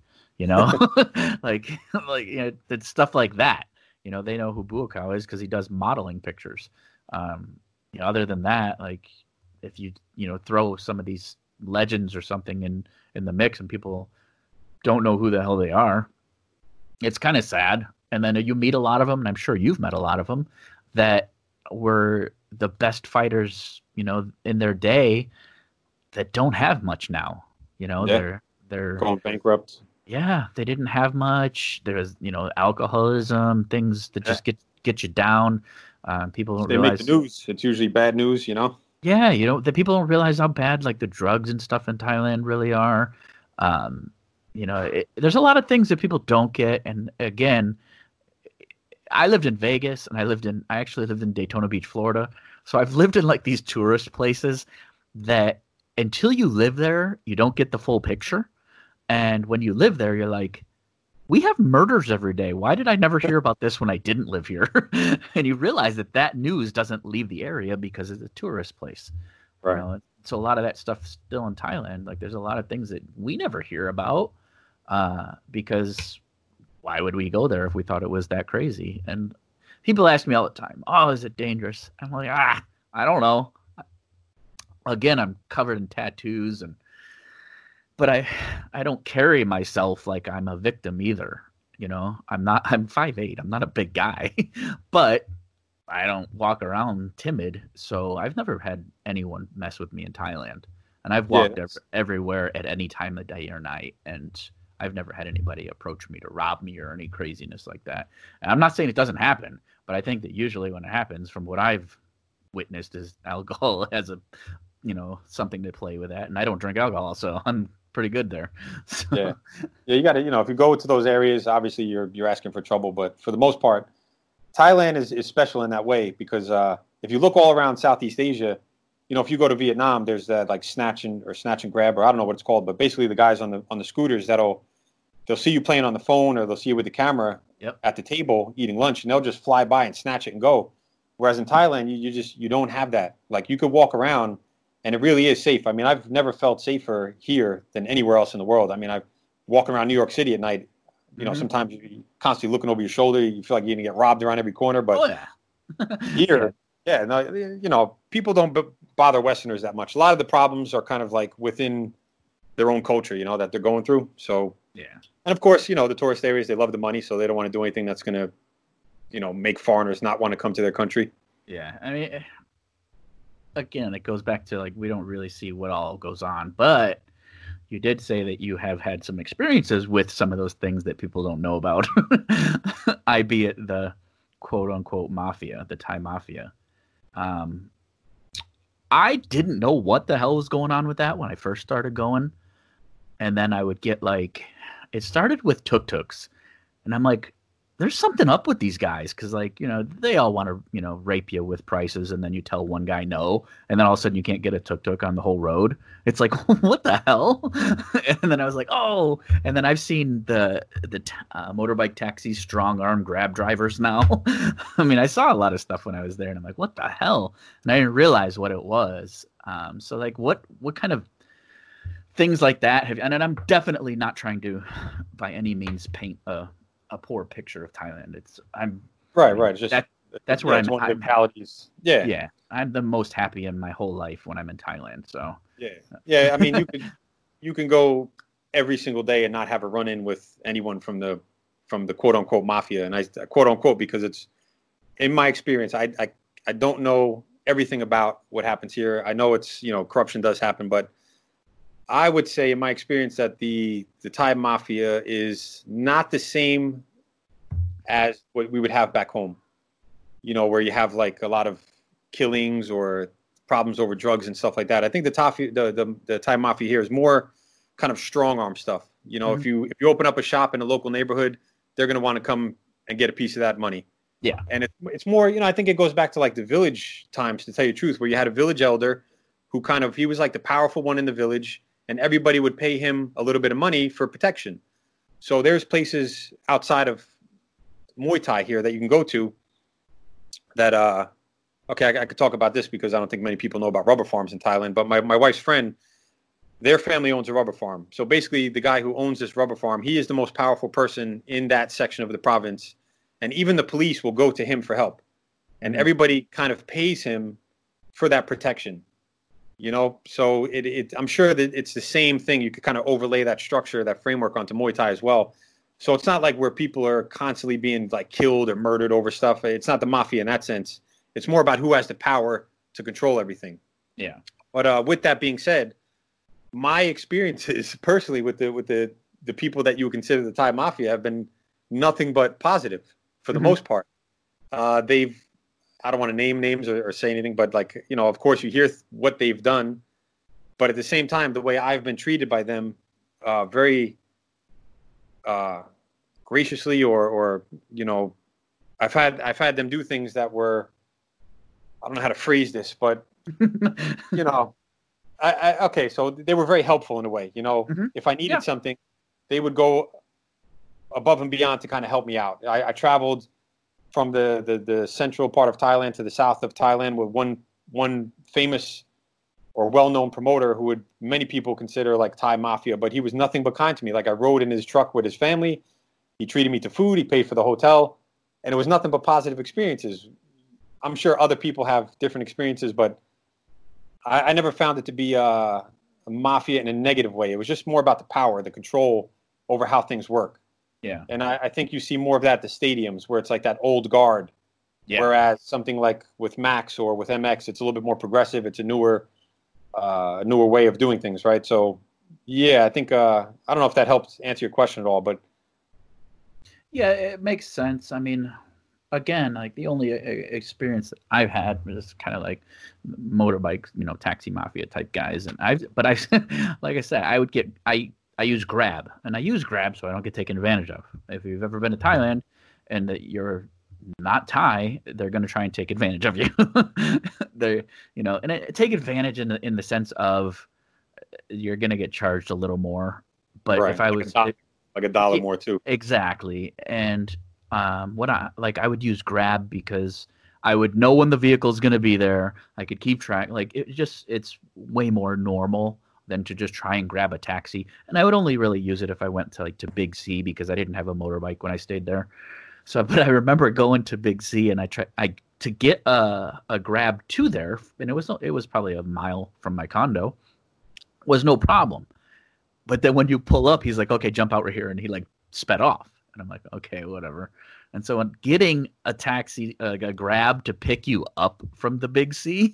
like it's stuff like that. They know who Buakaw is because he does modeling pictures. Other than that, like if you, throw some of these legends or something in the mix and people don't know who the hell they are, it's kind of sad. And then you meet a lot of them, and I'm sure you've met a lot of them that were the best fighters, in their day that don't have much now. They're going bankrupt. Yeah, they didn't have much. There's, alcoholism, things that just get you down. People don't realize. They make the news. It's usually bad news, Yeah, the people don't realize how bad like the drugs and stuff in Thailand really are. There's a lot of things that people don't get. And again, I lived in Vegas and I actually lived in Daytona Beach, Florida. So I've lived in like these tourist places that until you live there, you don't get the full picture. And when you live there, you're like, we have murders every day. Why did I never hear about this when I didn't live here? And you realize that news doesn't leave the area because it's a tourist place. Right. So a lot of that stuff still in Thailand. Like there's a lot of things that we never hear about because why would we go there if we thought it was that crazy? And people ask me all the time, oh, is it dangerous? I'm like, I don't know. Again, I'm covered in tattoos but I don't carry myself like I'm a victim either. I'm 5'8". I'm not a big guy, but I don't walk around timid. So I've never had anyone mess with me in Thailand, and I've walked everywhere at any time of day or night. And I've never had anybody approach me to rob me or any craziness like that. And I'm not saying it doesn't happen, but I think that usually when it happens, from what I've witnessed, is alcohol has a, something to play with that. And I don't drink alcohol, so I'm pretty good there. So. Yeah. You got to, if you go to those areas, obviously you're asking for trouble. But for the most part, Thailand is special in that way because if you look all around Southeast Asia, if you go to Vietnam, there's that like snatch and grab, or I don't know what it's called, but basically the guys on the scooters they'll see you playing on the phone or they'll see you with the camera at the table eating lunch, and they'll just fly by and snatch it and go. Whereas in Thailand, you don't have that. Like you could walk around and it really is safe. I mean, I've never felt safer here than anywhere else in the world. I mean, I walk around New York City at night, sometimes you're constantly looking over your shoulder. You feel like you're going to get robbed around every corner, but here, people don't bother Westerners that much. A lot of the problems are kind of like within their own culture, that they're going through. So, yeah. And of course, the tourist areas, they love the money, so they don't want to do anything that's going to, make foreigners not want to come to their country. Yeah. I mean, again, it goes back to like, we don't really see what all goes on, but you did say that you have had some experiences with some of those things that people don't know about, albeit the quote unquote mafia, the Thai mafia. I didn't know what the hell was going on with that when I first started going. And then I would get like, it started with tuk-tuks. And I'm like, there's something up with these guys. Cause like, they all want to, rape you with prices. And then you tell one guy no. And then all of a sudden you can't get a tuk-tuk on the whole road. It's like, what the hell? And then I was like, oh, and then I've seen the motorbike taxi strong arm grab drivers now. I mean, I saw a lot of stuff when I was there and I'm like, what the hell? And I didn't realize what it was. So like, what kind of things like that have you, and I'm definitely not trying to by any means paint a poor picture of Thailand. I'm right. It's just that's where I'm one of the localities. Yeah. I'm the most happy in my whole life when I'm in Thailand. So yeah. I mean, you can go every single day and not have a run-in with anyone from the quote unquote mafia, and I quote unquote because it's in my experience. I don't know everything about what happens here. I know it's corruption does happen, but I would say in my experience that the Thai mafia is not the same as what we would have back home, where you have like a lot of killings or problems over drugs and stuff like that. I think the Thai mafia here is more kind of strong arm stuff. You know, if you open up a shop in a local neighborhood, they're going to want to come and get a piece of that money. Yeah. And it's more, you know, I think it goes back to like the village times, to tell you the truth, where you had a village elder who he was like the powerful one in the village, and everybody would pay him a little bit of money for protection. So there's places outside of Muay Thai here that you can go to that, okay, I could talk about this because I don't think many people know about rubber farms in Thailand, but my wife's friend, their family owns a rubber farm. So basically the guy who owns this rubber farm, he is the most powerful person in that section of the province. And even the police will go to him for help. And everybody kind of pays him for that protection. You know, so I'm sure that it's the same thing. You could kind of overlay that structure, that framework onto Muay Thai as well. So it's not like where people are constantly being like killed or murdered over stuff. It's not the mafia in that sense. It's more about who has the power to control everything. Yeah. But with that being said, my experiences personally with the people that you would consider the Thai mafia have been nothing but positive for the most part. I don't want to name names or say anything, but like, you know, of course you hear what they've done, but at the same time, the way I've been treated by them, very graciously, or, you know, I've had them do things that were, I don't know how to phrase this, but you know, okay. So they were very helpful in a way, you know, if I needed something, they would go above and beyond to kind of help me out. I traveled from the central part of Thailand to the south of Thailand with one famous or well-known promoter who many people consider like Thai mafia, but he was nothing but kind to me. Like I rode in his truck with his family. He treated me to food. He paid for the hotel, and it was nothing but positive experiences. I'm sure other people have different experiences, but I never found it to be a mafia in a negative way. It was just more about the power, the control over how things work. Yeah. And I think you see more of that at the stadiums where it's like that old guard. Yeah. Whereas something like with Max or with MX, it's a little bit more progressive. It's a newer way of doing things, right? So, yeah, I think I don't know if that helps answer your question at all, but yeah, it makes sense. I mean, again, like the only experience that I've had is kind of like motorbike, you know, taxi mafia type guys, and but like I said, I use Grab, and I use Grab so I don't get taken advantage of. If you've ever been to Thailand and you're not Thai, they're going to try and take advantage of you. They, you know, and take advantage in the sense of you're going to get charged a little more. But right. If I was like $1 more too, exactly. And I would use Grab because I would know when the vehicle's going to be there. I could keep track. Like it's way more normal than to just try and grab a taxi. And I would only really use it if I went to Big C because I didn't have a motorbike when I stayed there. So, but I remember going to Big C and I to get a Grab to there, and it was probably a mile from my condo, was no problem. But then when you pull up, he's like, okay, jump out right here. And he like sped off. And I'm like, okay, whatever. And so when getting a taxi, a Grab to pick you up from the Big C,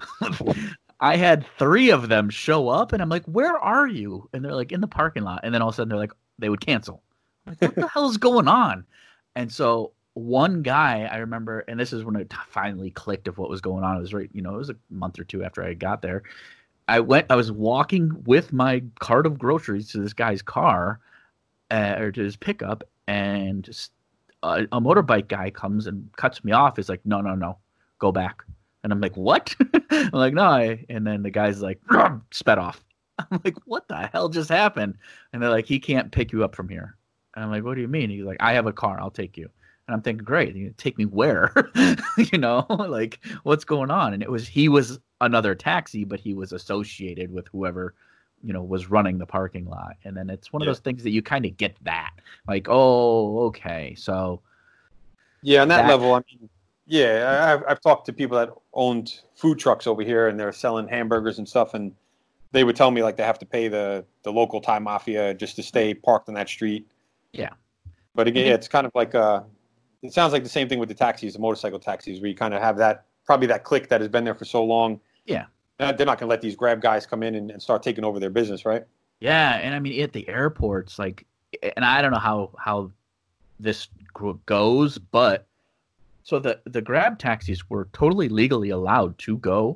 I had 3 of them show up, and I'm like, where are you? And they're like, in the parking lot. And then all of a sudden, they're like, they would cancel. I'm like, what the hell is going on? And so one guy, I remember, and this is when it finally clicked of what was going on. It was it was a month or 2 after I got there. I was walking with my cart of groceries to this guy's car, or to his pickup, and a motorbike guy comes and cuts me off. He's like, no, go back. And I'm like, what? I'm like, no. And then the guy's like, sped off. I'm like, what the hell just happened? And they're like, he can't pick you up from here. And I'm like, what do you mean? He's like, I have a car. I'll take you. And I'm thinking, great. You take me where? You know, like, what's going on? And he was another taxi, but he was associated with whoever, you know, was running the parking lot. And then it's one of those things that you kind of get that. Like, oh, okay. So. Yeah, on that level, I mean. Yeah, I've talked to people that owned food trucks over here, and they're selling hamburgers and stuff, and they would tell me like they have to pay the local Thai mafia just to stay parked on that street. Yeah. But again, it's kind of like it sounds like the same thing with the taxis, the motorcycle taxis, where you kind of have that clique that has been there for so long. Yeah. They're not going to let these Grab guys come in and start taking over their business, right? Yeah, and I mean at the airports, like, and I don't know how this goes, but. So the Grab taxis were totally legally allowed to go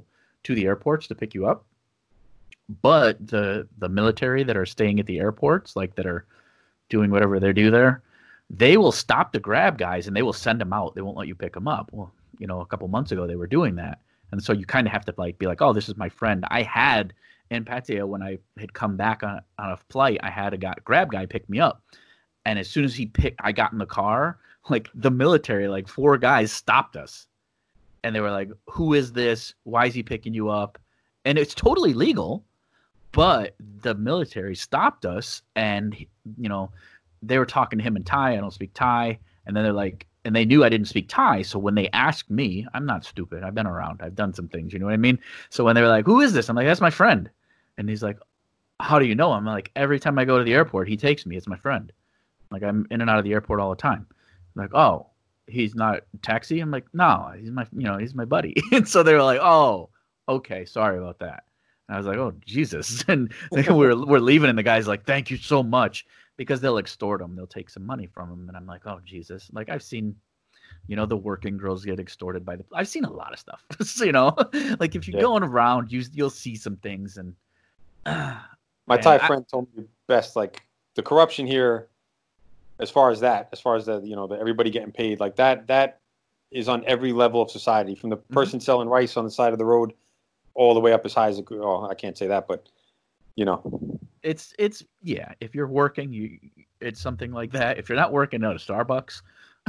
to the airports to pick you up. But the military that are staying at the airports, like that are doing whatever they do there, they will stop the grab guys and they will send them out. They won't let you pick them up. Well, a couple months ago they were doing that. And so you kind of have to be like, oh, this is my friend. I had in Pattaya, when I had come back on a flight, I had a grab guy pick me up. And as soon as I got in the car, like the military, like 4 guys stopped us. And they were like, who is this? Why is he picking you up? And it's totally legal. But the military stopped us, and they were talking to him in Thai. I don't speak Thai, and then they're like, and they knew I didn't speak Thai. So when they asked me, I'm not stupid. I've been around. I've done some things. You know what I mean? So when they were like, "Who is this?" I'm like, "That's my friend." And he's like, "How do you know?" I'm like, "Every time I go to the airport, he takes me. It's my friend. Like I'm in and out of the airport all the time." I'm like, "Oh, he's not taxi?" I'm like, "No, he's my buddy." And so they were like, "Oh, okay, sorry about that." And I was like, oh, Jesus. And we're leaving, and the guy's like, thank you so much, because they'll extort them. They'll take some money from them. And I'm like, oh, Jesus. Like, I've seen, the working girls get extorted by I've seen a lot of stuff, like if you're going around, you'll see some things. And my Thai friend told me best, like the corruption here, as far as the, the everybody getting paid, like that is on every level of society, from the person selling rice on the side of the road all the way up as high as I can't say that, but it's if you're working, it's something like that. If you're not working at a Starbucks,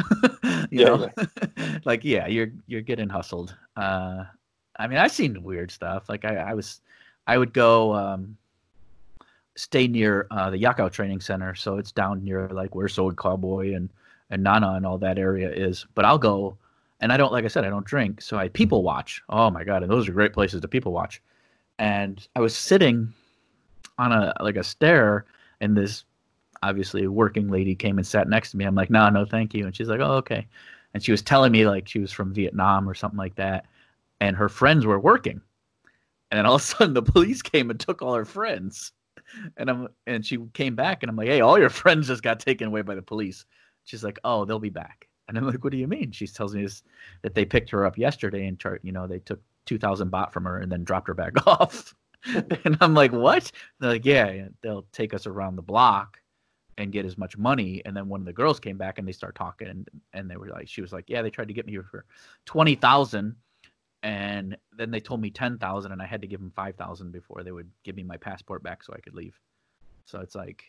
like you're getting hustled. I mean, I've seen weird stuff. Like I would go stay near the Yakao Training Center, so it's down near like where Sword Cowboy and Nana and all that area is. But I'll go. And I don't, like I said, I don't drink. So I people watch. Oh my God. And those are great places to people watch. And I was sitting on a stair, and this obviously working lady came and sat next to me. I'm like, no, thank you. And she's like, oh, okay. And she was telling me like she was from Vietnam or something like that. And her friends were working. And then all of a sudden the police came and took all her friends. And she came back, and I'm like, hey, all your friends just got taken away by the police. She's like, oh, they'll be back. And I'm like, what do you mean? She tells me that they picked her up yesterday and they took 2,000 baht from her and then dropped her back off. And I'm like, what? They're like, yeah, they'll take us around the block and get as much money. And then one of the girls came back and they start talking, and they were like, she was like, yeah, they tried to get me here for 20,000. And then they told me 10,000, and I had to give them 5,000 before they would give me my passport back so I could leave. So it's like,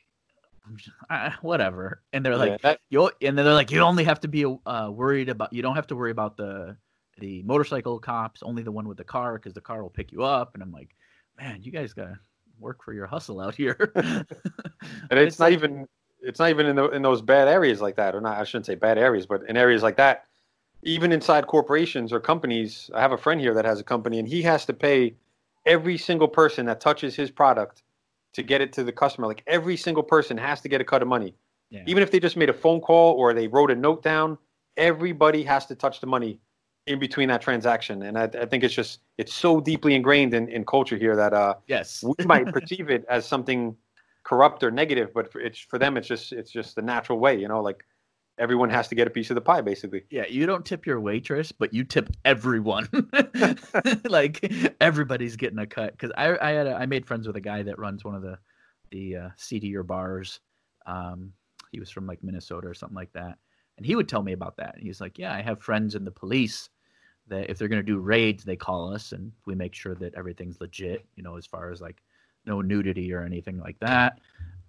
whatever. And they're like, you only have to be worried about, you don't have to worry about the motorcycle cops, only the one with the car, because the car will pick you up. And I'm like, man, you guys gotta work for your hustle out here. And it's not even in those bad areas like that, or not. I shouldn't say bad areas, but in areas like that, even inside corporations or companies. I have a friend here that has a company, and he has to pay every single person that touches his product to get it to the customer. Like every single person has to get a cut of money. Yeah. Even if they just made a phone call or they wrote a note down, everybody has to touch the money in between that transaction. And I think it's so deeply ingrained in culture here that yes, we might perceive it as something corrupt or negative, but for them, it's just the natural way, like everyone has to get a piece of the pie, basically. Yeah, you don't tip your waitress, but you tip everyone. Like everybody's getting a cut. Because I made friends with a guy that runs one of the seedier bars. He was from like Minnesota or something like that, and he would tell me about that. And he's like, "Yeah, I have friends in the police that if they're going to do raids, they call us, and we make sure that everything's legit. As far as like no nudity or anything like that."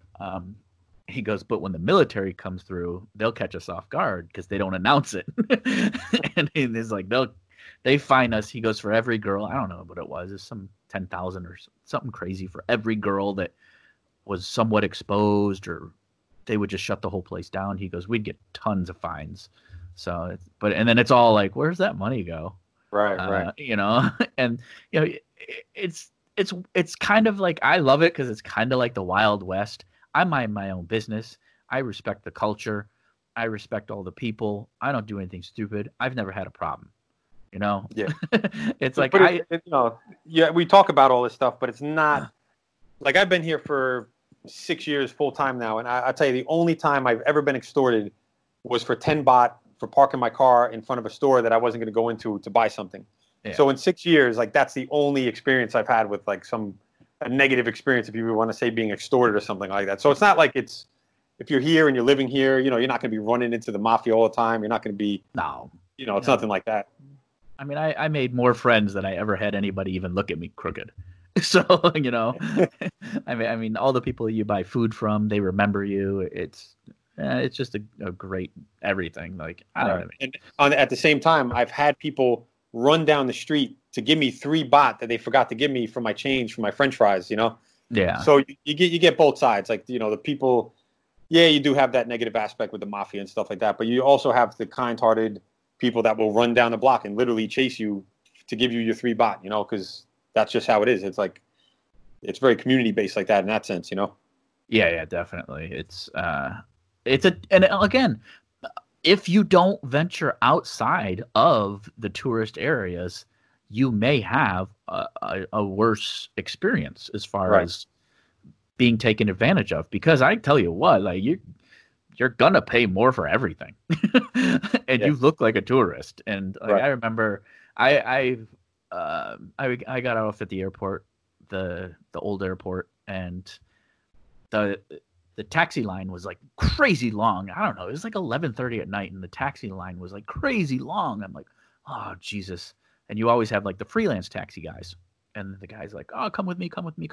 He goes, but when the military comes through, they'll catch us off guard because they don't announce it. And he's like, they fine us. He goes, for every girl, I don't know what it was. It's some 10,000 or something crazy for every girl that was somewhat exposed, or they would just shut the whole place down. He goes, we'd get tons of fines. So, and then it's all like, where's that money go? Right. And it's kind of like, I love it because it's kind of like the Wild West. I mind my own business. I respect the culture. I respect all the people. I don't do anything stupid. I've never had a problem. Yeah. It's like, we talk about all this stuff, but it's not like I've been here for 6 years full time now. And I tell you, the only time I've ever been extorted was for 10 baht for parking my car in front of a store that I wasn't going to go into to buy something. Yeah. So in 6 years, like that's the only experience I've had with like a negative experience, if you want to say being extorted or something like that. So it's not like if you're here and you're living here, you're not going to be running into the mafia all the time. You're not going to be, No. it's nothing like that. I mean, I made more friends than I ever had anybody even look at me crooked. So, I mean, all the people you buy food from, they remember you. It's just a great everything. Like, I don't know. And at the same time, I've had people run down the street to give me 3 baht that they forgot to give me for my change for my French fries. Yeah. So you get both sides. Like the people. Yeah, you do have that negative aspect with the mafia and stuff like that, but you also have the kind-hearted people that will run down the block and literally chase you to give you your 3 baht, because that's just how it is. It's like, it's very community-based like that in that sense, Yeah, definitely. And again, if you don't venture outside of the tourist areas, you may have a worse experience as far as being taken advantage of, because I tell you what, like you're gonna pay more for everything, and you look like a tourist. And I remember I got off at the airport, the old airport, and the taxi line was like crazy long. I don't know, it was like 11:30 at night, and the taxi line was like crazy long. I'm like, oh Jesus! And you always have like the freelance taxi guys, and the guy's like, oh, come with me.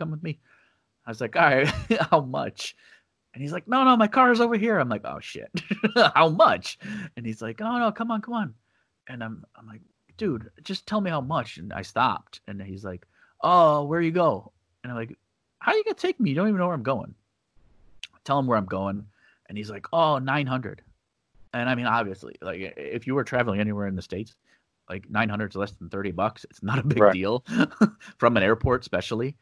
I was like, all right, how much? And he's like, no, my car is over here. I'm like, oh shit, how much? And he's like, oh no, come on. And I'm like, dude, just tell me how much. And I stopped, and he's like, oh, where you go? And I'm like, how are you gonna take me? You don't even know where I'm going. Tell him where I'm going, and he's like, oh, 900. And I mean, obviously, like if you were traveling anywhere in the States, like 900 is less than $30. It's not a big deal from an airport, especially.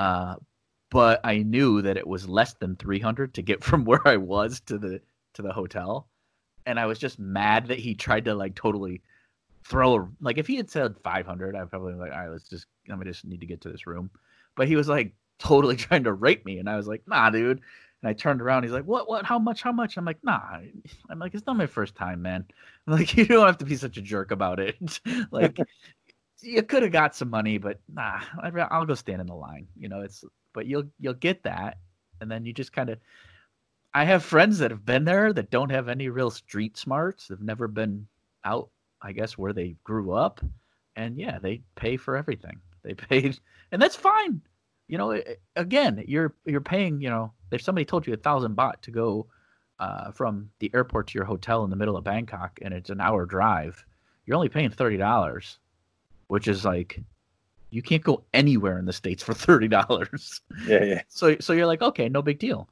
But I knew that it was less than 300 to get from where I was to the hotel, and I was just mad that he tried to like totally throw like, if he had said 500, I'd probably be like, all right, I just need to get to this room. But he was like totally trying to rape me, and I was like, nah, dude. And I turned around, he's like, what, how much? I'm like, nah. I'm like, it's not my first time, man. I'm like, you don't have to be such a jerk about it. Like, you could have got some money, but nah, I'll go stand in the line. But you'll get that, and then you just kind of. I have friends that have been there that don't have any real street smarts. They've never been out, I guess, where they grew up, and yeah, they pay for everything. They paid, and that's fine. Again, you're paying. If somebody told you 1,000 baht to go from the airport to your hotel in the middle of Bangkok, and it's an hour drive, you're only paying $30, which is like. You can't go anywhere in the States for $30. Yeah. So you're like, okay, no big deal.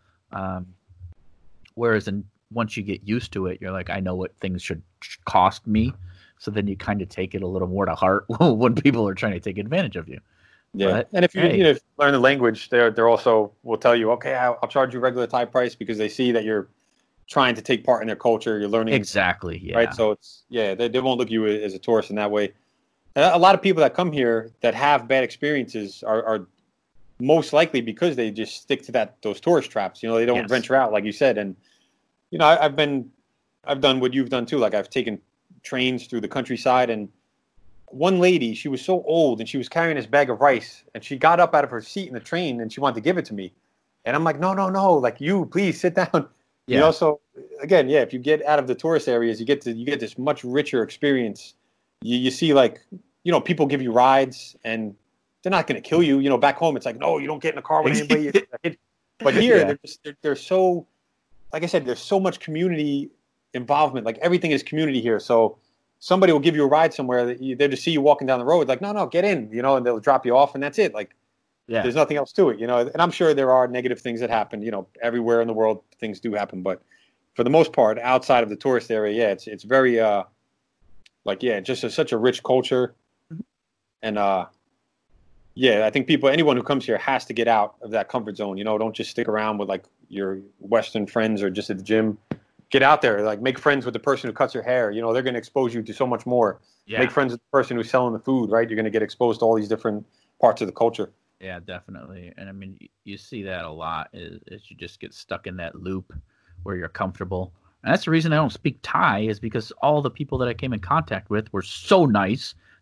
Whereas once you get used to it, you're like, I know what things should cost me. So then you kind of take it a little more to heart when people are trying to take advantage of you. Yeah, but, and if you learn the language, they're also will tell you, okay, I'll charge you regular Thai price, because they see that you're trying to take part in their culture. You're learning exactly, yeah. Right, so they won't look at you as a tourist in that way. A lot of people that come here that have bad experiences are most likely because they just stick to those tourist traps. They don't venture out, like you said. And I've done what you've done too. Like I've taken trains through the countryside, and one lady, she was so old, and she was carrying this bag of rice, and she got up out of her seat in the train, and she wanted to give it to me, and I'm like, no, like, you please sit down. Yeah. So again, if you get out of the tourist areas, you get this much richer experience. You see, like, people give you rides, and they're not going to kill you. Back home, it's like, no, you don't get in a car with anybody. But here, they're so, like I said, there's so much community involvement. Like everything is community here. So somebody will give you a ride somewhere. They just see you walking down the road, like, no, get in, and they'll drop you off, and that's it. Like, there's nothing else to it, And I'm sure there are negative things that happen. Everywhere in the world, things do happen. But for the most part, outside of the tourist area, it's very, just such a rich culture. And I think anyone who comes here has to get out of that comfort zone. Don't just stick around with like your Western friends or just at the gym. Get out there, like make friends with the person who cuts your hair. They're going to expose you to so much more. Yeah. Make friends with the person who's selling the food, right? You're going to get exposed to all these different parts of the culture. Yeah, definitely. And I mean, you see that a lot is you just get stuck in that loop where you're comfortable. And that's the reason I don't speak Thai, is because all the people that I came in contact with were so nice.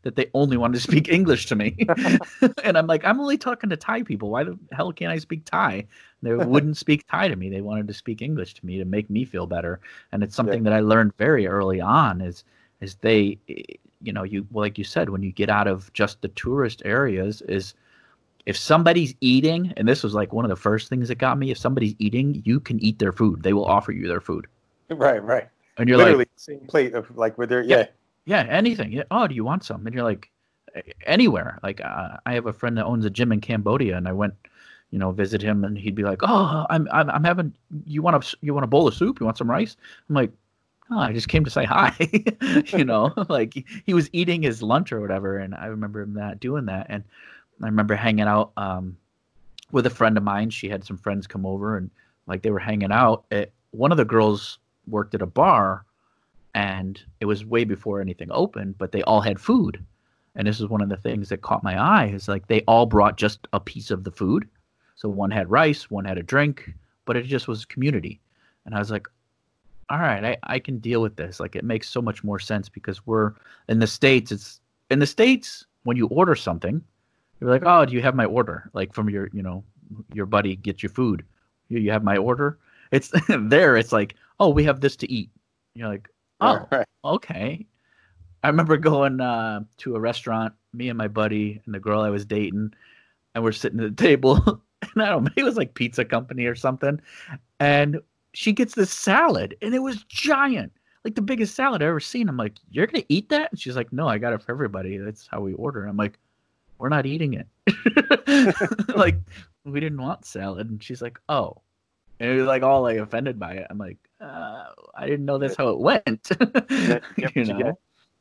that they only wanted to speak English to me. And I'm like, I'm only talking to Thai people. Why the hell can't I speak Thai? They wouldn't speak Thai to me. They wanted to speak English to me to make me feel better. And it's something that I learned very early on is they, you like you said, when you get out of just the tourist areas, is if somebody's eating, and this was like one of the first things that got me, if somebody's eating, you can eat their food. They will offer you their food. Right. And you're literally like, same plate of like with their yeah, anything. Yeah. Oh, do you want some? And you're like, anywhere. Like I have a friend that owns a gym in Cambodia, and I went, visit him, and he'd be like, oh, I'm having. You want a bowl of soup? You want some rice? I'm like, oh, I just came to say hi. Like he was eating his lunch or whatever, and I remember him doing that, and I remember hanging out with a friend of mine. She had some friends come over, and like they were hanging out. One of the girls worked at a bar, and it was way before anything opened, but they all had food. And this is one of the things that caught my eye is like they all brought just a piece of the food. So one had rice, one had a drink, but it just was community. And I was like, all right, I can deal with this. Like it makes so much more sense because we're in the States. In the States, when you order something, you're like, oh, do you have my order? Like from your buddy gets your food. You have my order? It's there. It's like, oh, we have this to eat. You're like, oh, right. Okay. I remember going to a restaurant, me and my buddy and the girl I was dating, and we're sitting at the table. And I don't know, maybe it was like Pizza Company or something. And she gets this salad, and it was giant, like the biggest salad I've ever seen. I'm like, you're going to eat that? And she's like, no, I got it for everybody. That's how we order. I'm like, we're not eating it. Like, we didn't want salad. And she's like, oh. And it was like all like offended by it. I'm like, I didn't know that's how it went. When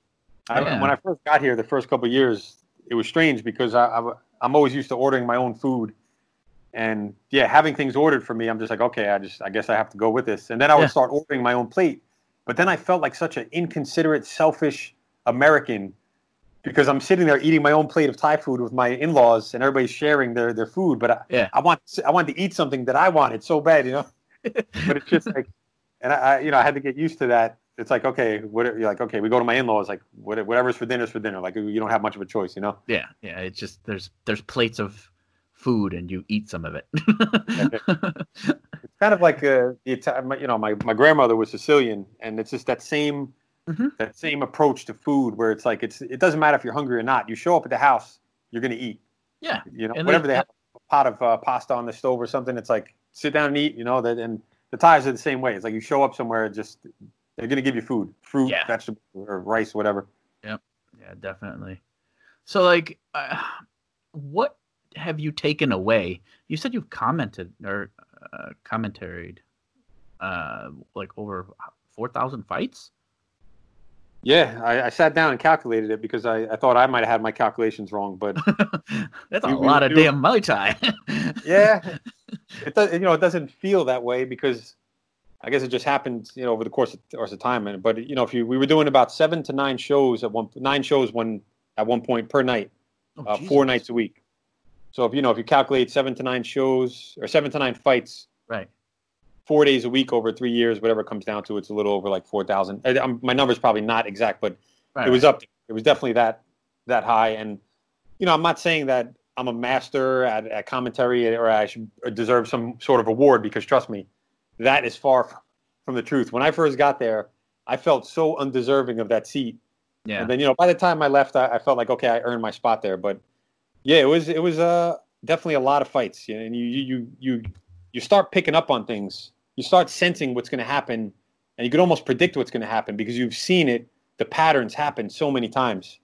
I first got here, the first couple of years, it was strange because I'm always used to ordering my own food, and having things ordered for me, I'm just like, okay, I guess I have to go with this. And then I would start ordering my own plate, but then I felt like such an inconsiderate, selfish American because I'm sitting there eating my own plate of Thai food with my in-laws, and everybody's sharing their food. But I wanted to eat something that I wanted so bad, But it's just like, and I had to get used to that. It's like, okay, you're like, okay, we go to my in-laws, like whatever's for dinner is for dinner. Like you don't have much of a choice, Yeah. It's just there's plates of food and you eat some of it. It's kind of like my grandmother was Sicilian, and it's just that same approach to food where it's like it doesn't matter if you're hungry or not. You show up at the house, you're gonna eat. Yeah. And whatever they have, a pot of pasta on the stove or something. It's like sit down and eat. And the Thais are the same way. It's like you show up somewhere, they're going to give you food, fruit, vegetables, or rice, whatever. Yep. Yeah, definitely. So, like, what have you taken away? You said you've commented or commentaried like over 4,000 fights? Yeah, I sat down and calculated it because I thought I might have had my calculations wrong, but that's a lot of damn Muay Thai. Yeah, it does. It doesn't feel that way because I guess it just happened, over the course of time. But if we were doing about 7 to 9 shows at one point per night, 4 nights a week. So if you calculate 7 to 9 shows or 7 to 9 fights, right, 4 days a week over 3 years, whatever it comes down to, it's a little over like 4,000. My number's probably not exact, but it was up. It was definitely that high. And I'm not saying that I'm a master at commentary or I should deserve some sort of award because trust me, that is far from the truth. When I first got there, I felt so undeserving of that seat. Yeah. And then by the time I left, I felt like okay, I earned my spot there. But yeah, it was definitely a lot of fights. And you start picking up on things. You start sensing what's going to happen, and you can almost predict what's going to happen because you've seen it. The patterns happen so many times.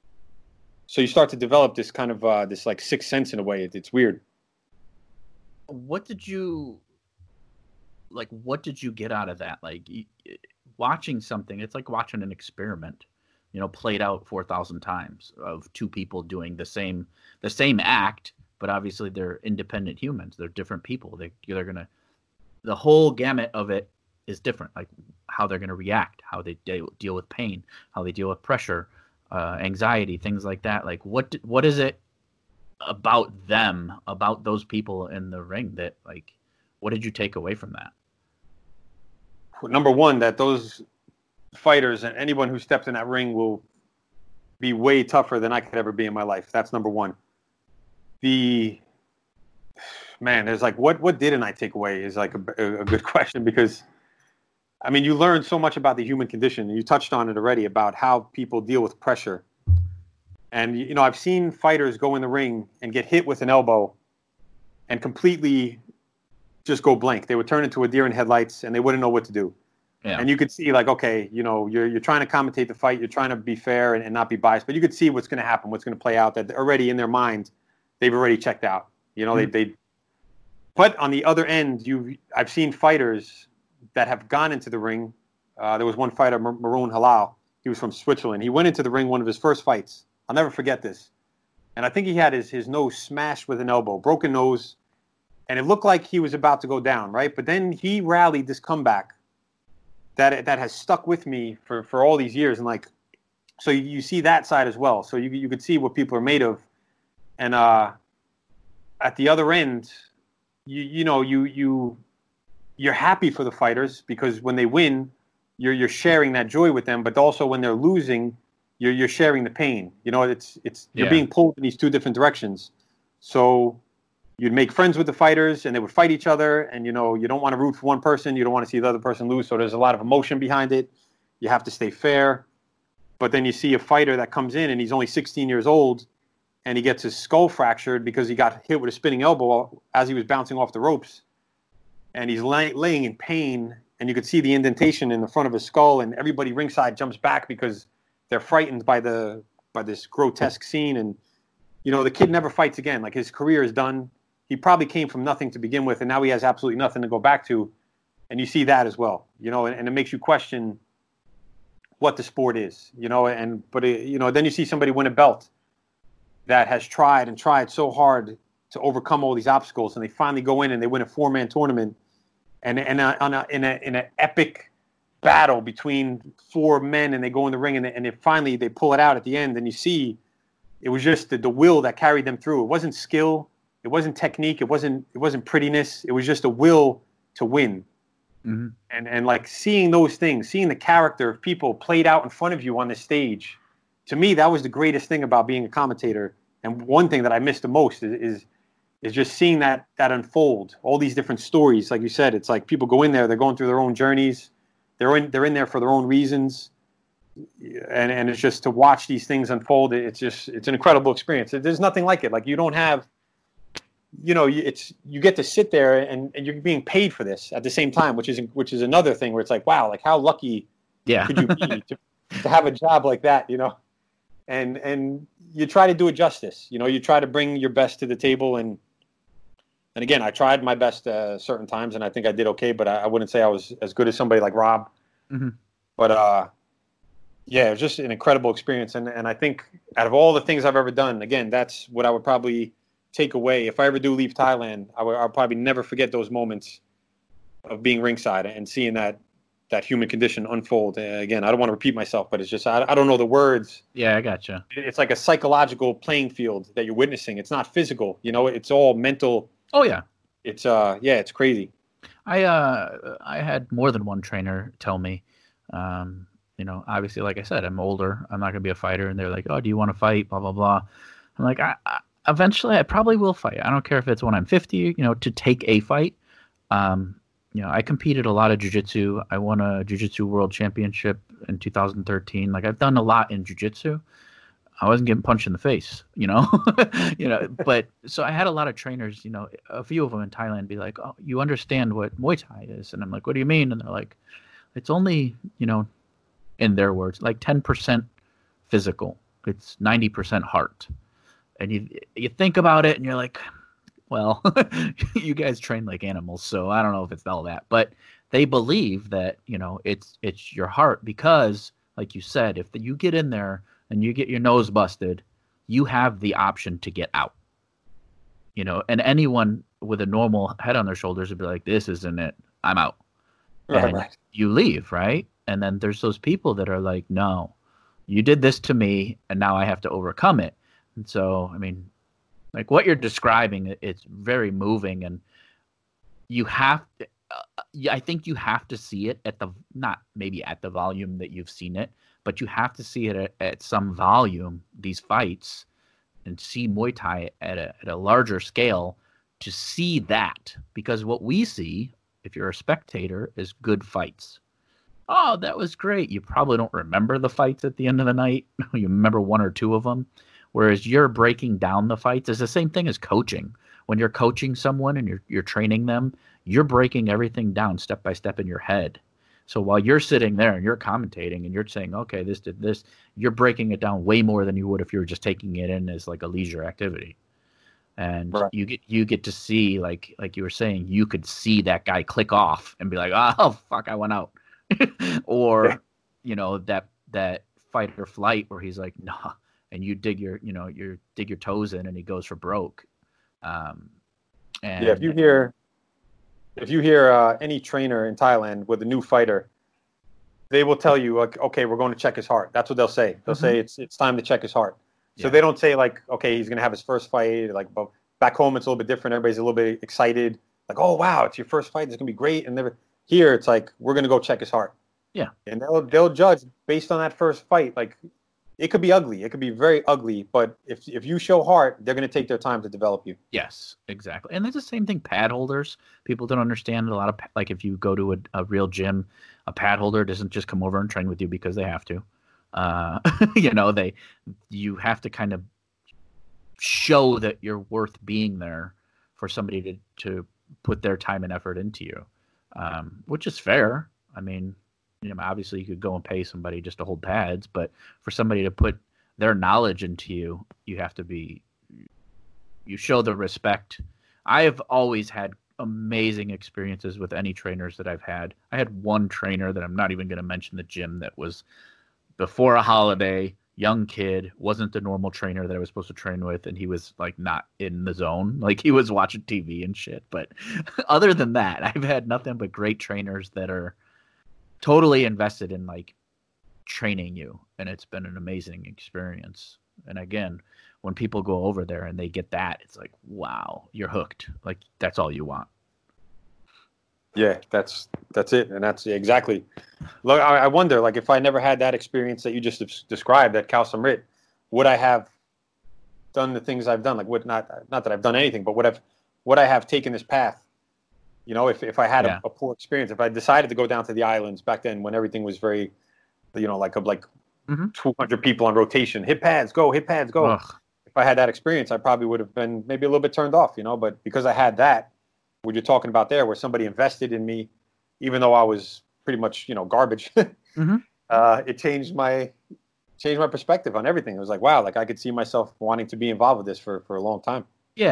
So you start to develop this kind of this like sixth sense in a way. It's weird. What did you get out of that? Like watching something, it's like watching an experiment, played out 4,000 times of two people doing the same act, but obviously they're independent humans. They're different people. The whole gamut of it is different, like how they're going to react, how they deal with pain, how they deal with pressure, anxiety, things like that. Like what is it about them, about those people in the ring that like, what did you take away from that? Number one, that those fighters and anyone who steps in that ring be way tougher than I could ever be in my life. That's number one. There's like, what didn't I take away is like a good question, because I mean, you learn so much about the human condition. You touched on it already about how people deal with pressure. And, you know, I've seen fighters go in the ring and get hit with an elbow and completely just go blank. They would turn into a deer in headlights and they wouldn't know what to do. Yeah. And you could see, like, okay, you know, you're trying to commentate the fight. You're trying to be fair and not be biased. But you could see what's going to happen, what's going to play out, that already in their mind, they've already checked out. You know, But on the other end, I've seen fighters that have gone into the ring. There was one fighter, Maroon Halal. He was from Switzerland. He went into the ring, one of his first fights. I'll never forget this. And I think he had his nose smashed with an elbow, broken nose. And it looked like he was about to go down, right? But then he rallied this comeback that has stuck with me for all these years. And like, so you see that side as well. So you could see what people are made of. And at the other end, you're happy for the fighters, because when they win, you're sharing that joy with them. But also when they're losing, you're sharing the pain. You know, you're being pulled in these two different directions. So you'd make friends with the fighters and they would fight each other, and you know, you don't want to root for one person, you don't want to see the other person lose. So there's a lot of emotion behind it. You have to stay fair. But then you see a fighter that comes in and he's only 16 years old and he gets his skull fractured because he got hit with a spinning elbow as he was bouncing off the ropes. And he's laying in pain, and you could see the indentation in the front of his skull, and everybody ringside jumps back because they're frightened by this grotesque scene. And you know, the kid never fights again. Like, his career is done. He probably came from nothing to begin with, and now he has absolutely nothing to go back to. And you see that as well, you know, and it makes you question what the sport is, you know. Then you see somebody win a belt that has tried so hard to overcome all these obstacles, and they finally go in and they win a 4-man tournament, and in an epic battle between 4 men, and they go in the ring, and they finally pull it out at the end, and you see it was just the will that carried them through. It wasn't skill, it wasn't technique, it wasn't prettiness, it was just a will to win. Mm-hmm. And like, seeing those things, seeing the character of people played out in front of you on the stage, to me, that was the greatest thing about being a commentator. And one thing that I miss the most is just seeing that unfold. All these different stories, like you said, it's like people go in there, they're going through their own journeys, they're in there for their own reasons, and it's just to watch these things unfold. It's an incredible experience. There's nothing like it. Like, you don't have, you know, you get to sit there and you're being paid for this at the same time, which is another thing where it's like, wow, like, how lucky could you be to have a job like that, you know? And you try to do it justice. You know, you try to bring your best to the table. And again, I tried my best certain times, and I think I did okay, but I wouldn't say I was as good as somebody like Rob. Mm-hmm. But it was just an incredible experience. And I think out of all the things I've ever done, again, that's what I would probably take away. If I ever do leave Thailand, I'll probably never forget those moments of being ringside and seeing that human condition unfold. Again, I don't want to repeat myself, but it's just, I don't know the words. Yeah, I gotcha. It's like a psychological playing field that you're witnessing. It's not physical, you know, it's all mental. Oh yeah. It's it's crazy. I had more than one trainer tell me, you know, obviously, like I said, I'm older, I'm not going to be a fighter. And they're like, oh, do you want to fight? Blah, blah, blah. I'm like, eventually I probably will fight. I don't care if it's when I'm 50, you know, to take a fight. You know, I competed a lot of jiu-jitsu. I won a jiu-jitsu world championship in 2013. Like, I've done a lot in jiu-jitsu. I wasn't getting punched in the face, you know, but so I had a lot of trainers, you know, a few of them in Thailand be like, oh, you understand what Muay Thai is? And I'm like, what do you mean? And they're like, it's only, you know, in their words, like 10% physical. It's 90% heart. And you think about it and you're like, well, you guys train like animals, so I don't know if it's all that. But they believe that, you know, it's your heart, because, like you said, if you get in there and you get your nose busted, you have the option to get out. You know, and anyone with a normal head on their shoulders would be like, this isn't it, I'm out. Right. You leave, right? And then there's those people that are like, no, you did this to me, and now I have to overcome it. And so, I mean, like what you're describing, it's very moving, and you have Yeah, I think you have to see it at the, not maybe at the volume that you've seen it, but you have to see it at some volume, these fights, and see Muay Thai at a larger scale to see that. Because what we see, if you're a spectator, is good fights. Oh, that was great. You probably don't remember the fights at the end of the night. You remember one or two of them. Whereas you're breaking down the fights. It's the same thing as coaching. When you're coaching someone and you're training them, you're breaking everything down step by step in your head. So while you're sitting there and you're commentating and you're saying, okay, this did this, you're breaking it down way more than you would if you were just taking it in as like a leisure activity. And Right. you get to see, like you were saying, you could see that guy click off and be like, oh fuck, I went out. Or that fight or flight where he's like, nah, and you dig your toes in and he goes for broke. And Yeah, if you hear any trainer in Thailand with a new fighter, they will tell you, like, okay, we're going to check his heart. That's what they'll say. They'll say it's time to check his heart. So Yeah. they don't say like, okay, he's going to have his first fight. Like, but back home, it's a little bit different. Everybody's a little bit excited. Like, oh wow, it's your first fight. It's going to be great. And here, it's like, we're going to go check his heart. Yeah. And they'll judge based on that first fight. Like, it could be ugly. It could be very ugly. But if you show heart, they're going to take their time to develop you. Yes, exactly. And there's the same thing, pad holders. People don't understand a lot of, like, if you go to a real gym, a pad holder doesn't just come over and train with you because they have to. You have to kind of show that you're worth being there for somebody to put their time and effort into you, which is fair. I mean, obviously you could go and pay somebody just to hold pads, but for somebody to put their knowledge into you, you show the respect. I have always had amazing experiences with any trainers that I've had. I had one trainer that I'm not even going to mention the gym that was before a holiday, young kid, wasn't the normal trainer that I was supposed to train with, and he was like not in the zone. Like he was watching TV and shit. But other than that, I've had nothing but great trainers that are totally invested in like training you, and it's been an amazing experience. And again, when people go over there and they get that, it's like, wow, you're hooked. Like that's all you want. Yeah, that's it, and that's exactly. Look, I wonder, like, if I never had that experience that you just described at Khao Samrit, would I have done the things I've done? Like, not that I've done anything, but would I have taken this path? If I had a poor experience, if I decided to go down to the islands back then when everything was very, like 200 people on rotation, hit pads, go. Ugh. If I had that experience, I probably would have been maybe a little bit turned off, But because I had that, what you're talking about there, where somebody invested in me, even though I was pretty much, garbage, it changed my perspective on everything. It was like, wow, like I could see myself wanting to be involved with this for a long time. Yeah,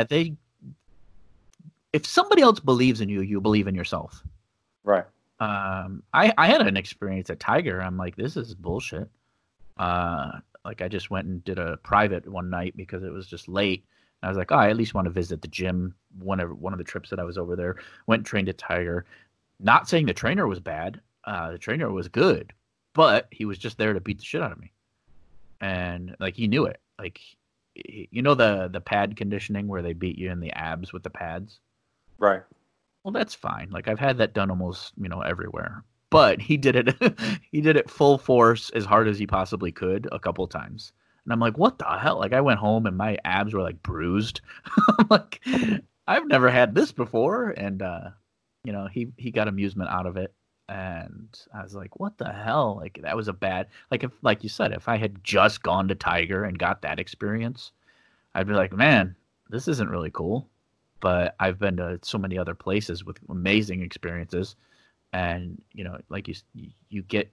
if somebody else believes in you, you believe in yourself. Right. I had an experience at Tiger. I'm like, this is bullshit. Like I just went and did a private one night because it was just late. I was like, I at least want to visit the gym. One of the trips that I was over there, went and trained at Tiger. Not saying the trainer was bad. The trainer was good, but he was just there to beat the shit out of me. And like he knew it. Like, the pad conditioning where they beat you in the abs with the pads. Right. Well, that's fine. Like I've had that done almost, everywhere. But he did it. He did it full force, as hard as he possibly could, a couple of times. And I'm like, what the hell? Like I went home and my abs were like bruised. I'm like, I've never had this before. And he got amusement out of it. And I was like, what the hell? Like that was a bad, like you said, if I had just gone to Tiger and got that experience, I'd be like, man, this isn't really cool. But I've been to so many other places with amazing experiences. And, like you get,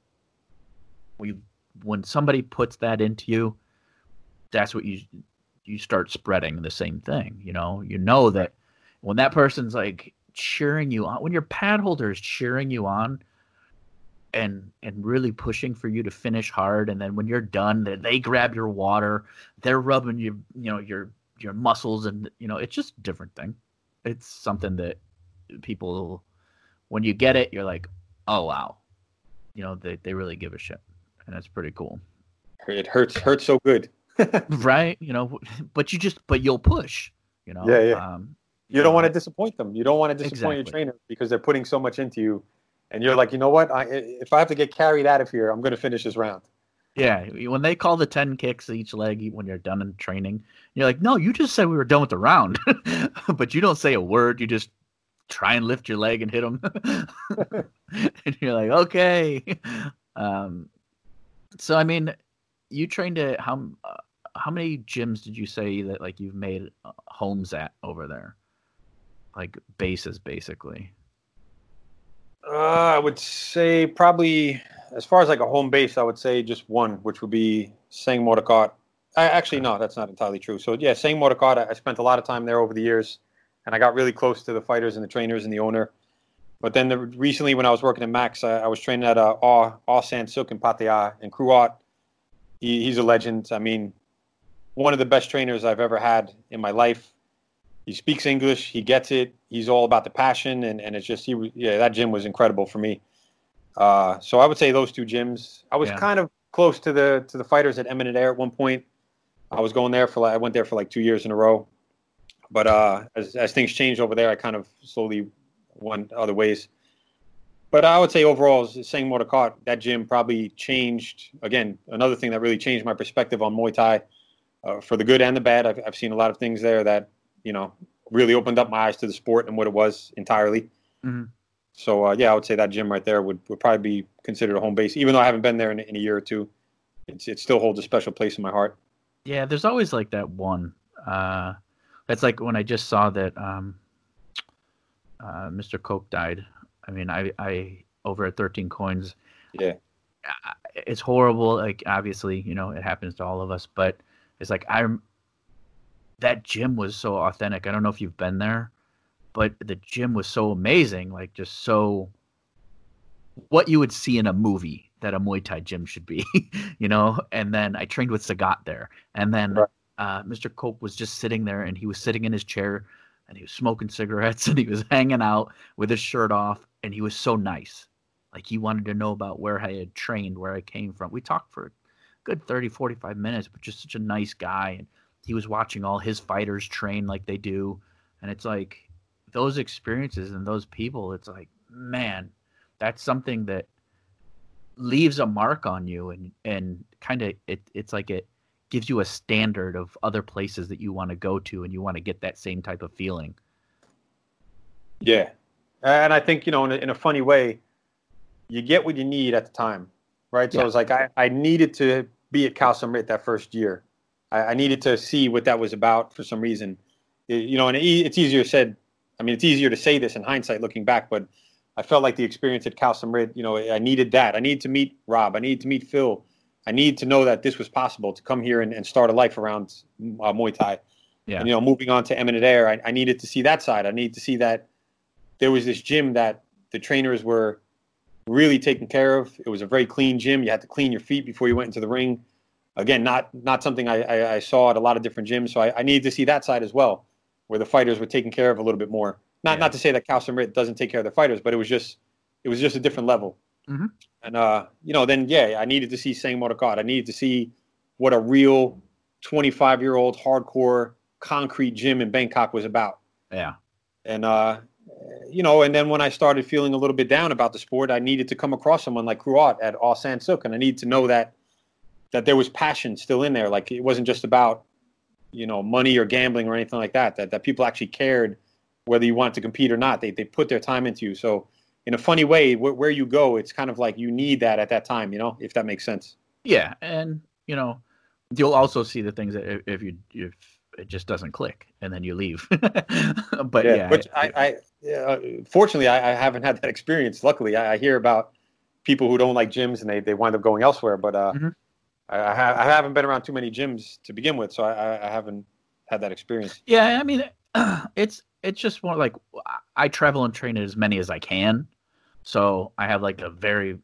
when somebody puts that into you, that's what you start spreading the same thing. You know that when that person's like cheering you on, when your pad holder is cheering you on and really pushing for you to finish hard, and then when you're done, they grab your water, they're rubbing your muscles, and it's just a different thing. It's something that people, when you get it, you're like, oh wow, they really give a shit, and it's pretty cool. It hurts so good. Right, but you'll push, Yeah. You don't want to disappoint them. You don't want to disappoint your Exactly. trainer because they're putting so much into you. And you're like, you know what? If I have to get carried out of here, I'm going to finish this round. Yeah, when they call the 10 kicks each leg when you're done in training, you're like, no, you just said we were done with the round. But you don't say a word. You just try and lift your leg and hit them. And you're like, okay. So, I mean, you trained at how many gyms did you say that like you've made homes at over there? Like bases, basically. I would say probably, as far as like a home base, I would say just one, which would be Sang Mordecai. Actually, no, that's not entirely true. So yeah, Sang Mordecai, I spent a lot of time there over the years, and I got really close to the fighters and the trainers and the owner. But then recently, when I was working at Max, I was training at Aw San Suk in Pattaya, and Kruot. He's a legend. I mean, one of the best trainers I've ever had in my life. He speaks English. He gets it. He's all about the passion, and it's just that gym was incredible for me. So I would say those two gyms. I was kind of close to the fighters at Eminent Air at one point. I was going there I went there for like 2 years in a row. But as things changed over there, I kind of slowly went other ways. But I would say overall, Sang Mordecai, that gym probably changed. Again, another thing that really changed my perspective on Muay Thai, for the good and the bad. I've seen a lot of things there that, really opened up my eyes to the sport and what it was entirely. Mm-hmm. So, I would say that gym right there would probably be considered a home base. Even though I haven't been there in a year or two, it still holds a special place in my heart. Yeah, there's always like that one. That's like when I just saw that Mr. Coke died. I mean, I over at 13 Coins. Yeah. It's horrible. Like, obviously, it happens to all of us. But it's like that gym was so authentic. I don't know if you've been there, but the gym was so amazing. Like, just so what you would see in a movie that a Muay Thai gym should be, And then I trained with Sagat there. And then Mr. Cope was just sitting there, and he was sitting in his chair, and he was smoking cigarettes, and he was hanging out with his shirt off, and he was so nice. Like, he wanted to know about where I had trained, where I came from. We talked for a good 30, 45 minutes, but just such a nice guy. And he was watching all his fighters train like they do. And it's like those experiences and those people, it's like, man, that's something that leaves a mark on you, and kind of it's like it gives you a standard of other places that you want to go to, and you want to get that same type of feeling. Yeah. And I think, in a funny way, you get what you need at the time, right? So it was like I needed to be at Khao Samrit that first year. I needed to see what that was about for some reason. And it's easier said. I mean, it's easier to say this in hindsight looking back, but I felt like the experience at Khao Samrit, I needed that. I needed to meet Rob. I needed to meet Phil. I needed to know that this was possible to come here and start a life around Muay Thai. Yeah. And, moving on to Eminent Air, I needed to see that side. I needed to see that there was this gym that the trainers were really taken care of. It was a very clean gym. You had to clean your feet before you went into the ring. Again, not something I saw at a lot of different gyms. So I needed to see that side as well, where the fighters were taken care of a little bit more. Not to say that Khao Samrit doesn't take care of the fighters, but it was just a different level. Mm-hmm. And then I needed to see Sang Mordecai. I needed to see what a real 25-year-old hardcore concrete gym in Bangkok was about. Yeah. And and then when I started feeling a little bit down about the sport, I needed to come across someone like Kruot at Aw San Suk, and I needed to know that there was passion still in there. Like, it wasn't just about, money or gambling or anything like that. That people actually cared whether you wanted to compete or not. They put their time into you. So in a funny way, where you go, it's kind of like you need that at that time, if that makes sense. Yeah. And, you'll also see the things that if it just doesn't click, and then you leave. But which fortunately, I haven't had that experience. Luckily, I hear about people who don't like gyms and they wind up going elsewhere. But mm-hmm. I haven't been around too many gyms to begin with, so I haven't had that experience. Yeah, I mean, it's just more like I travel and train as many as I can, so I have like a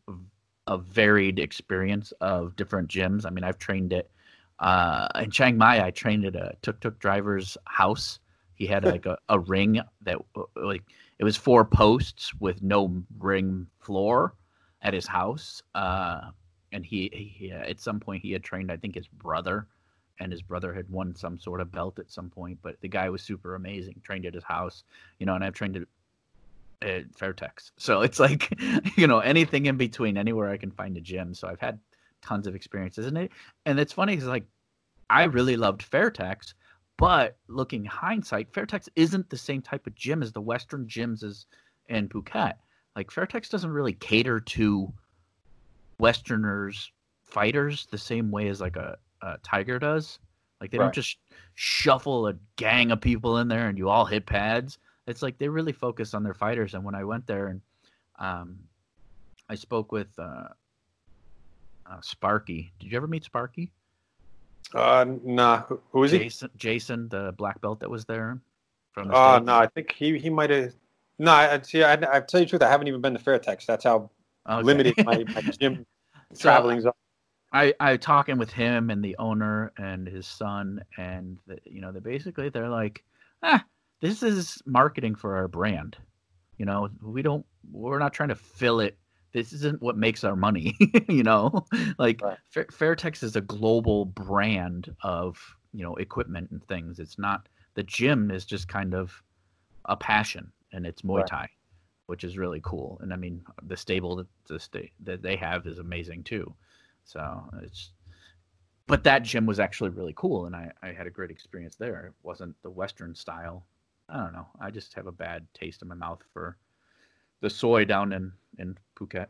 varied experience of different gyms. I mean, I've trained at in Chiang Mai. I trained at a tuk-tuk driver's house. He had like a ring that like it was 4 posts with no ring floor at his house. And he at some point he had trained, I think, his brother and his brother had won some sort of belt at some point. But the guy was super amazing. Trained at his house, and I've trained at Fairtex. So it's like, anything in between, anywhere I can find a gym. So I've had tons of experiences in it. And it's funny because, like, I really loved Fairtex, but looking hindsight, Fairtex isn't the same type of gym as the Western gyms in Phuket. Like, Fairtex doesn't really cater to Westerners, fighters, the same way as like a Tiger does. Like, they don't just shuffle a gang of people in there and you all hit pads. It's like they really focus on their fighters. And when I went there and I spoke with Sparky. Did you ever meet Sparky? Nah. Who is he? Jason, the black belt that was there from the Oh, States. no, I think he might have. No, I tell you the truth, I haven't even been to Fairtex. That's how limited my gym traveling's are. I talking with him and the owner and his son, and they're like, this is marketing for our brand. We're not trying to fill it. This isn't what makes our money. Like, right. Fairtex is a global brand of, equipment and things. It's not, the gym is just kind of a passion, and it's Muay Thai, which is really cool. And I mean, the stable that they have is amazing too. So but that gym was actually really cool, and I had a great experience there. It wasn't the Western style. I don't know. I just have a bad taste in my mouth for the soy down in Phuket.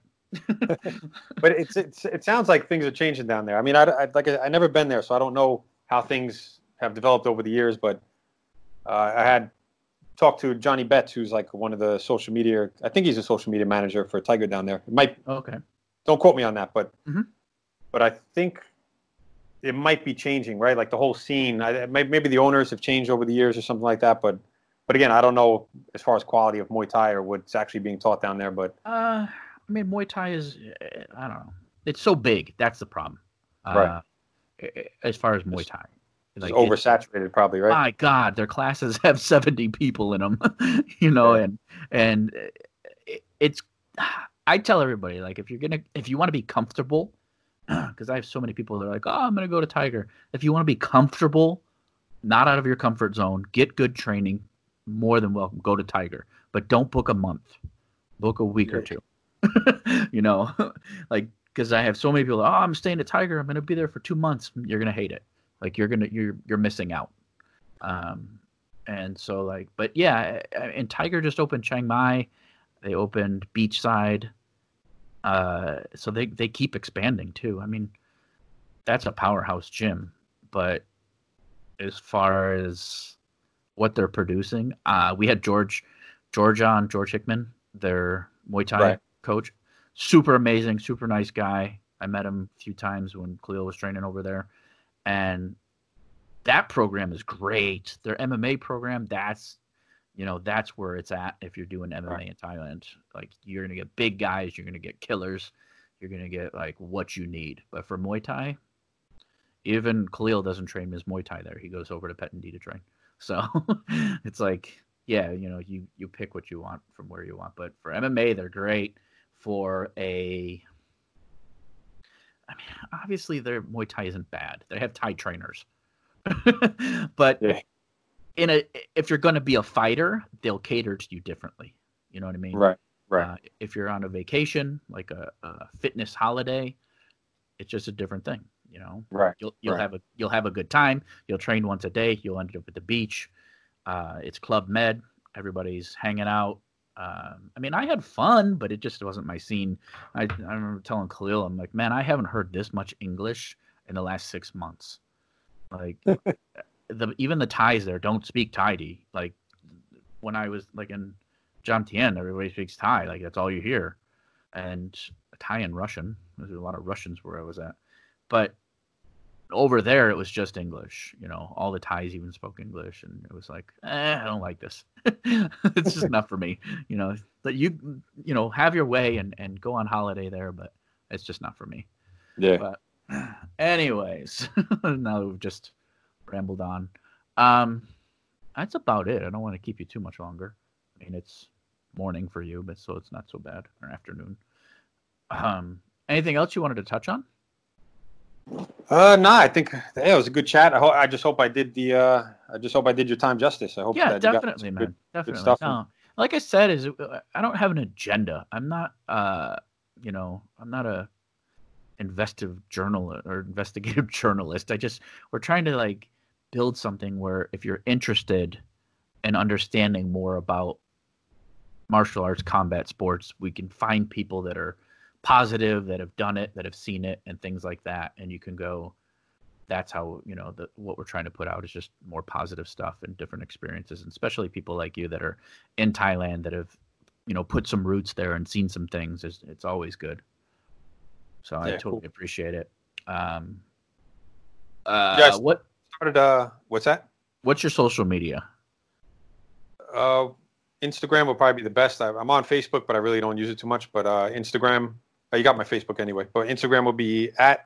But it sounds like things are changing down there. I mean, I never been there, so I don't know how things have developed over the years. But I had talked to Johnny Betts, who's like one of the social media. I think he's a social media manager for Tiger down there. It might. Okay. Don't quote me on that, but but I think it might be changing, right? Like the whole scene. Maybe the owners have changed over the years or something like that. But again, I don't know as far as quality of Muay Thai or what's actually being taught down there. But I mean, Muay Thai is, I don't know. It's so big. That's the problem. Right. As far as Muay Thai. Like, oversaturated, probably, right? My God, their classes have 70 people in them, and it's. I tell everybody, like, if you want to be comfortable, because I have so many people that are like, oh, I'm gonna go to Tiger. If you want to be comfortable, not out of your comfort zone, get good training, more than welcome. Go to Tiger, but don't book a month. Book a week or two. Like, because I have so many people. Oh, I'm staying at Tiger. I'm gonna be there for 2 months. You're gonna hate it. Like, you're missing out. And so, like, but yeah, and Tiger just opened Chiang Mai. They opened Beachside. So they keep expanding too. I mean, that's a powerhouse gym. But as far as what they're producing, we had George Hickman, their Muay Thai coach. Super amazing, super nice guy. I met him a few times when Khalil was training over there. And that program is great. Their MMA program, that's where it's at. If you're doing MMA in Thailand, like, you're going to get big guys, you're going to get killers, you're going to get like what you need. But for Muay Thai, even Khalil doesn't train his Muay Thai there. He goes over to Petendee to train. So it's like, yeah, you pick what you want from where you want. But for MMA, they're great. Obviously their Muay Thai isn't bad. They have Thai trainers. But if you're going to be a fighter, they'll cater to you differently. You know what I mean? Right. If you're on a vacation, like a fitness holiday, it's just a different thing. Right. You'll have a good time. You'll train once a day. You'll end up at the beach. It's Club Med. Everybody's hanging out. I mean, I had fun, but it just wasn't my scene. I remember telling Khalil, I'm like, man, I haven't heard this much English in the last 6 months. Like, even the Thais there don't speak Thai. Like, when I was like in Jomtien, everybody speaks Thai. Like, that's all you hear. And Thai and Russian. There's a lot of Russians where I was at. But over there, it was just English. All the Thais even spoke English, and it was like, I don't like this. It's just not for me. That you have your way and go on holiday there, but it's just not for me. Yeah. But anyways, now we've just rambled on. That's about it. I don't want to keep you too much longer. I mean, it's morning for you, but so it's not so bad, or afternoon. Anything else you wanted to touch on? Nah, I think it was a good chat. I just hope I did your time justice. I hope. Yeah, that you got definitely, some man. good Definitely. stuff. No, like I said, I don't have an agenda. I'm not, I'm not a investigative journalist. We're trying to like build something where if you're interested in understanding more about martial arts, combat sports, we can find people that are positive, that have done it, that have seen it, and things like that. And you can go, that's how, what we're trying to put out is just more positive stuff and different experiences, and especially people like you that are in Thailand that have, put some roots there and seen some things. It's always good. So I totally appreciate it. What started? What's that? What's your social media? Instagram will probably be the best. I'm on Facebook, but I really don't use it too much. But Instagram, you got my Facebook anyway. But Instagram will be at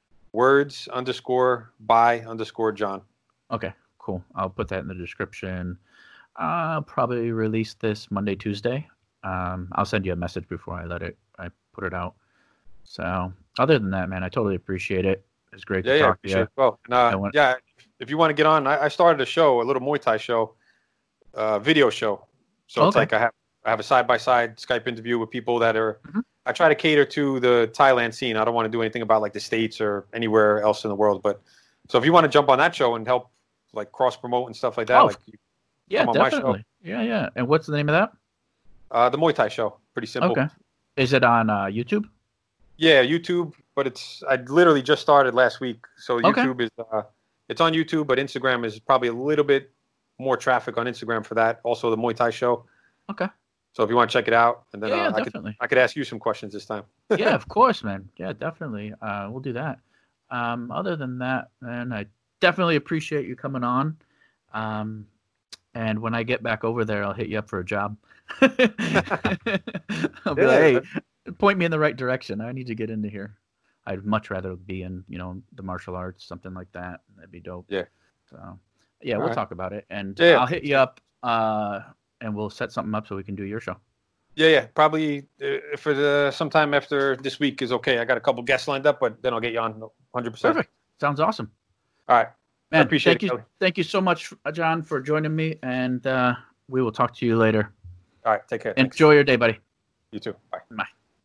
words_by_John. Okay, cool. I'll put that in the description. I'll probably release this Monday, Tuesday. I'll send you a message before I put it out. So other than that, man, I totally appreciate it. It's great to talk to you. Well, if you want to get on, I started a little Muay Thai show, video show. So it's like I have a side-by-side Skype interview with people that are. Mm-hmm. I try to cater to the Thailand scene. I don't want to do anything about like the States or anywhere else in the world. But so if you want to jump on that show and help like cross promote and stuff like that, definitely. Yeah. And what's the name of that? The Muay Thai show. Pretty simple. Okay. Is it on YouTube? Yeah, YouTube. But I literally just started last week. So YouTube is it's on YouTube, but Instagram is probably a little bit more traffic on Instagram for that. Also, the Muay Thai show. Okay. So if you want to check it out, and then definitely. I could ask you some questions this time. Yeah, of course, man. Yeah, definitely. We'll do that. Other than that, man, I definitely appreciate you coming on. And when I get back over there, I'll hit you up for a job. I'll be like, hey, point me in the right direction. I need to get into here. I'd much rather be in, the martial arts, something like that. That'd be dope. Yeah. So, yeah, we'll talk about it. And I'll hit you up. And we'll set something up so we can do your show. Yeah. Probably for sometime after this week is okay. I got a couple guests lined up, but then I'll get you on 100%. Perfect. Sounds awesome. All right. Man, I appreciate it. Thank you so much, John, for joining me. And we will talk to you later. All right. Take care. Enjoy your day, buddy. You too. Bye. Bye.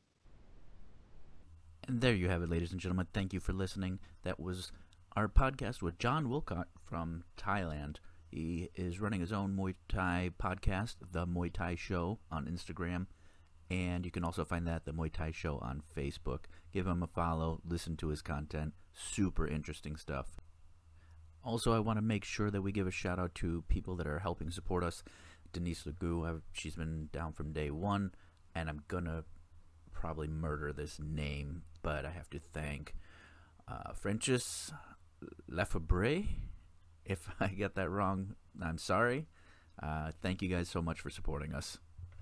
And there you have it, ladies and gentlemen. Thank you for listening. That was our podcast with John Wilcott from Thailand. He is running his own Muay Thai podcast, The Muay Thai Show, on Instagram. And you can also find that, The Muay Thai Show, on Facebook. Give him a follow. Listen to his content. Super interesting stuff. Also, I want to make sure that we give a shout-out to people that are helping support us. Denise Legou, she's been down from day one. And I'm going to probably murder this name, but I have to thank Francis Lefebvre. If I get that wrong, I'm sorry. Thank you guys so much for supporting us.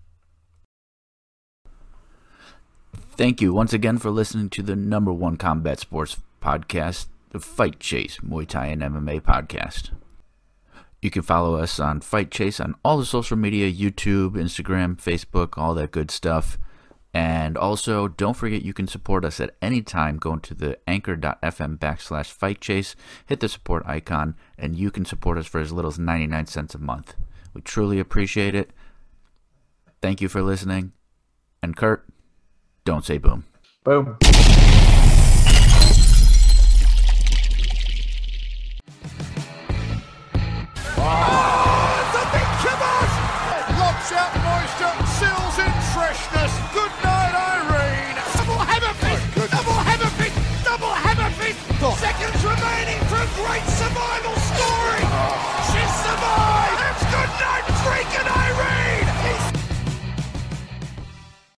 Thank you once again for listening to the #1 combat sports podcast, the Fight Chase Muay Thai and MMA podcast. You can follow us on Fight Chase on all the social media, YouTube, Instagram, Facebook, all that good stuff. And also, don't forget you can support us at any time going to the anchor.fm/fightchase, hit the support icon, and you can support us for as little as 99 cents a month. We truly appreciate it. Thank you for listening. And Kurt, don't say boom. Boom.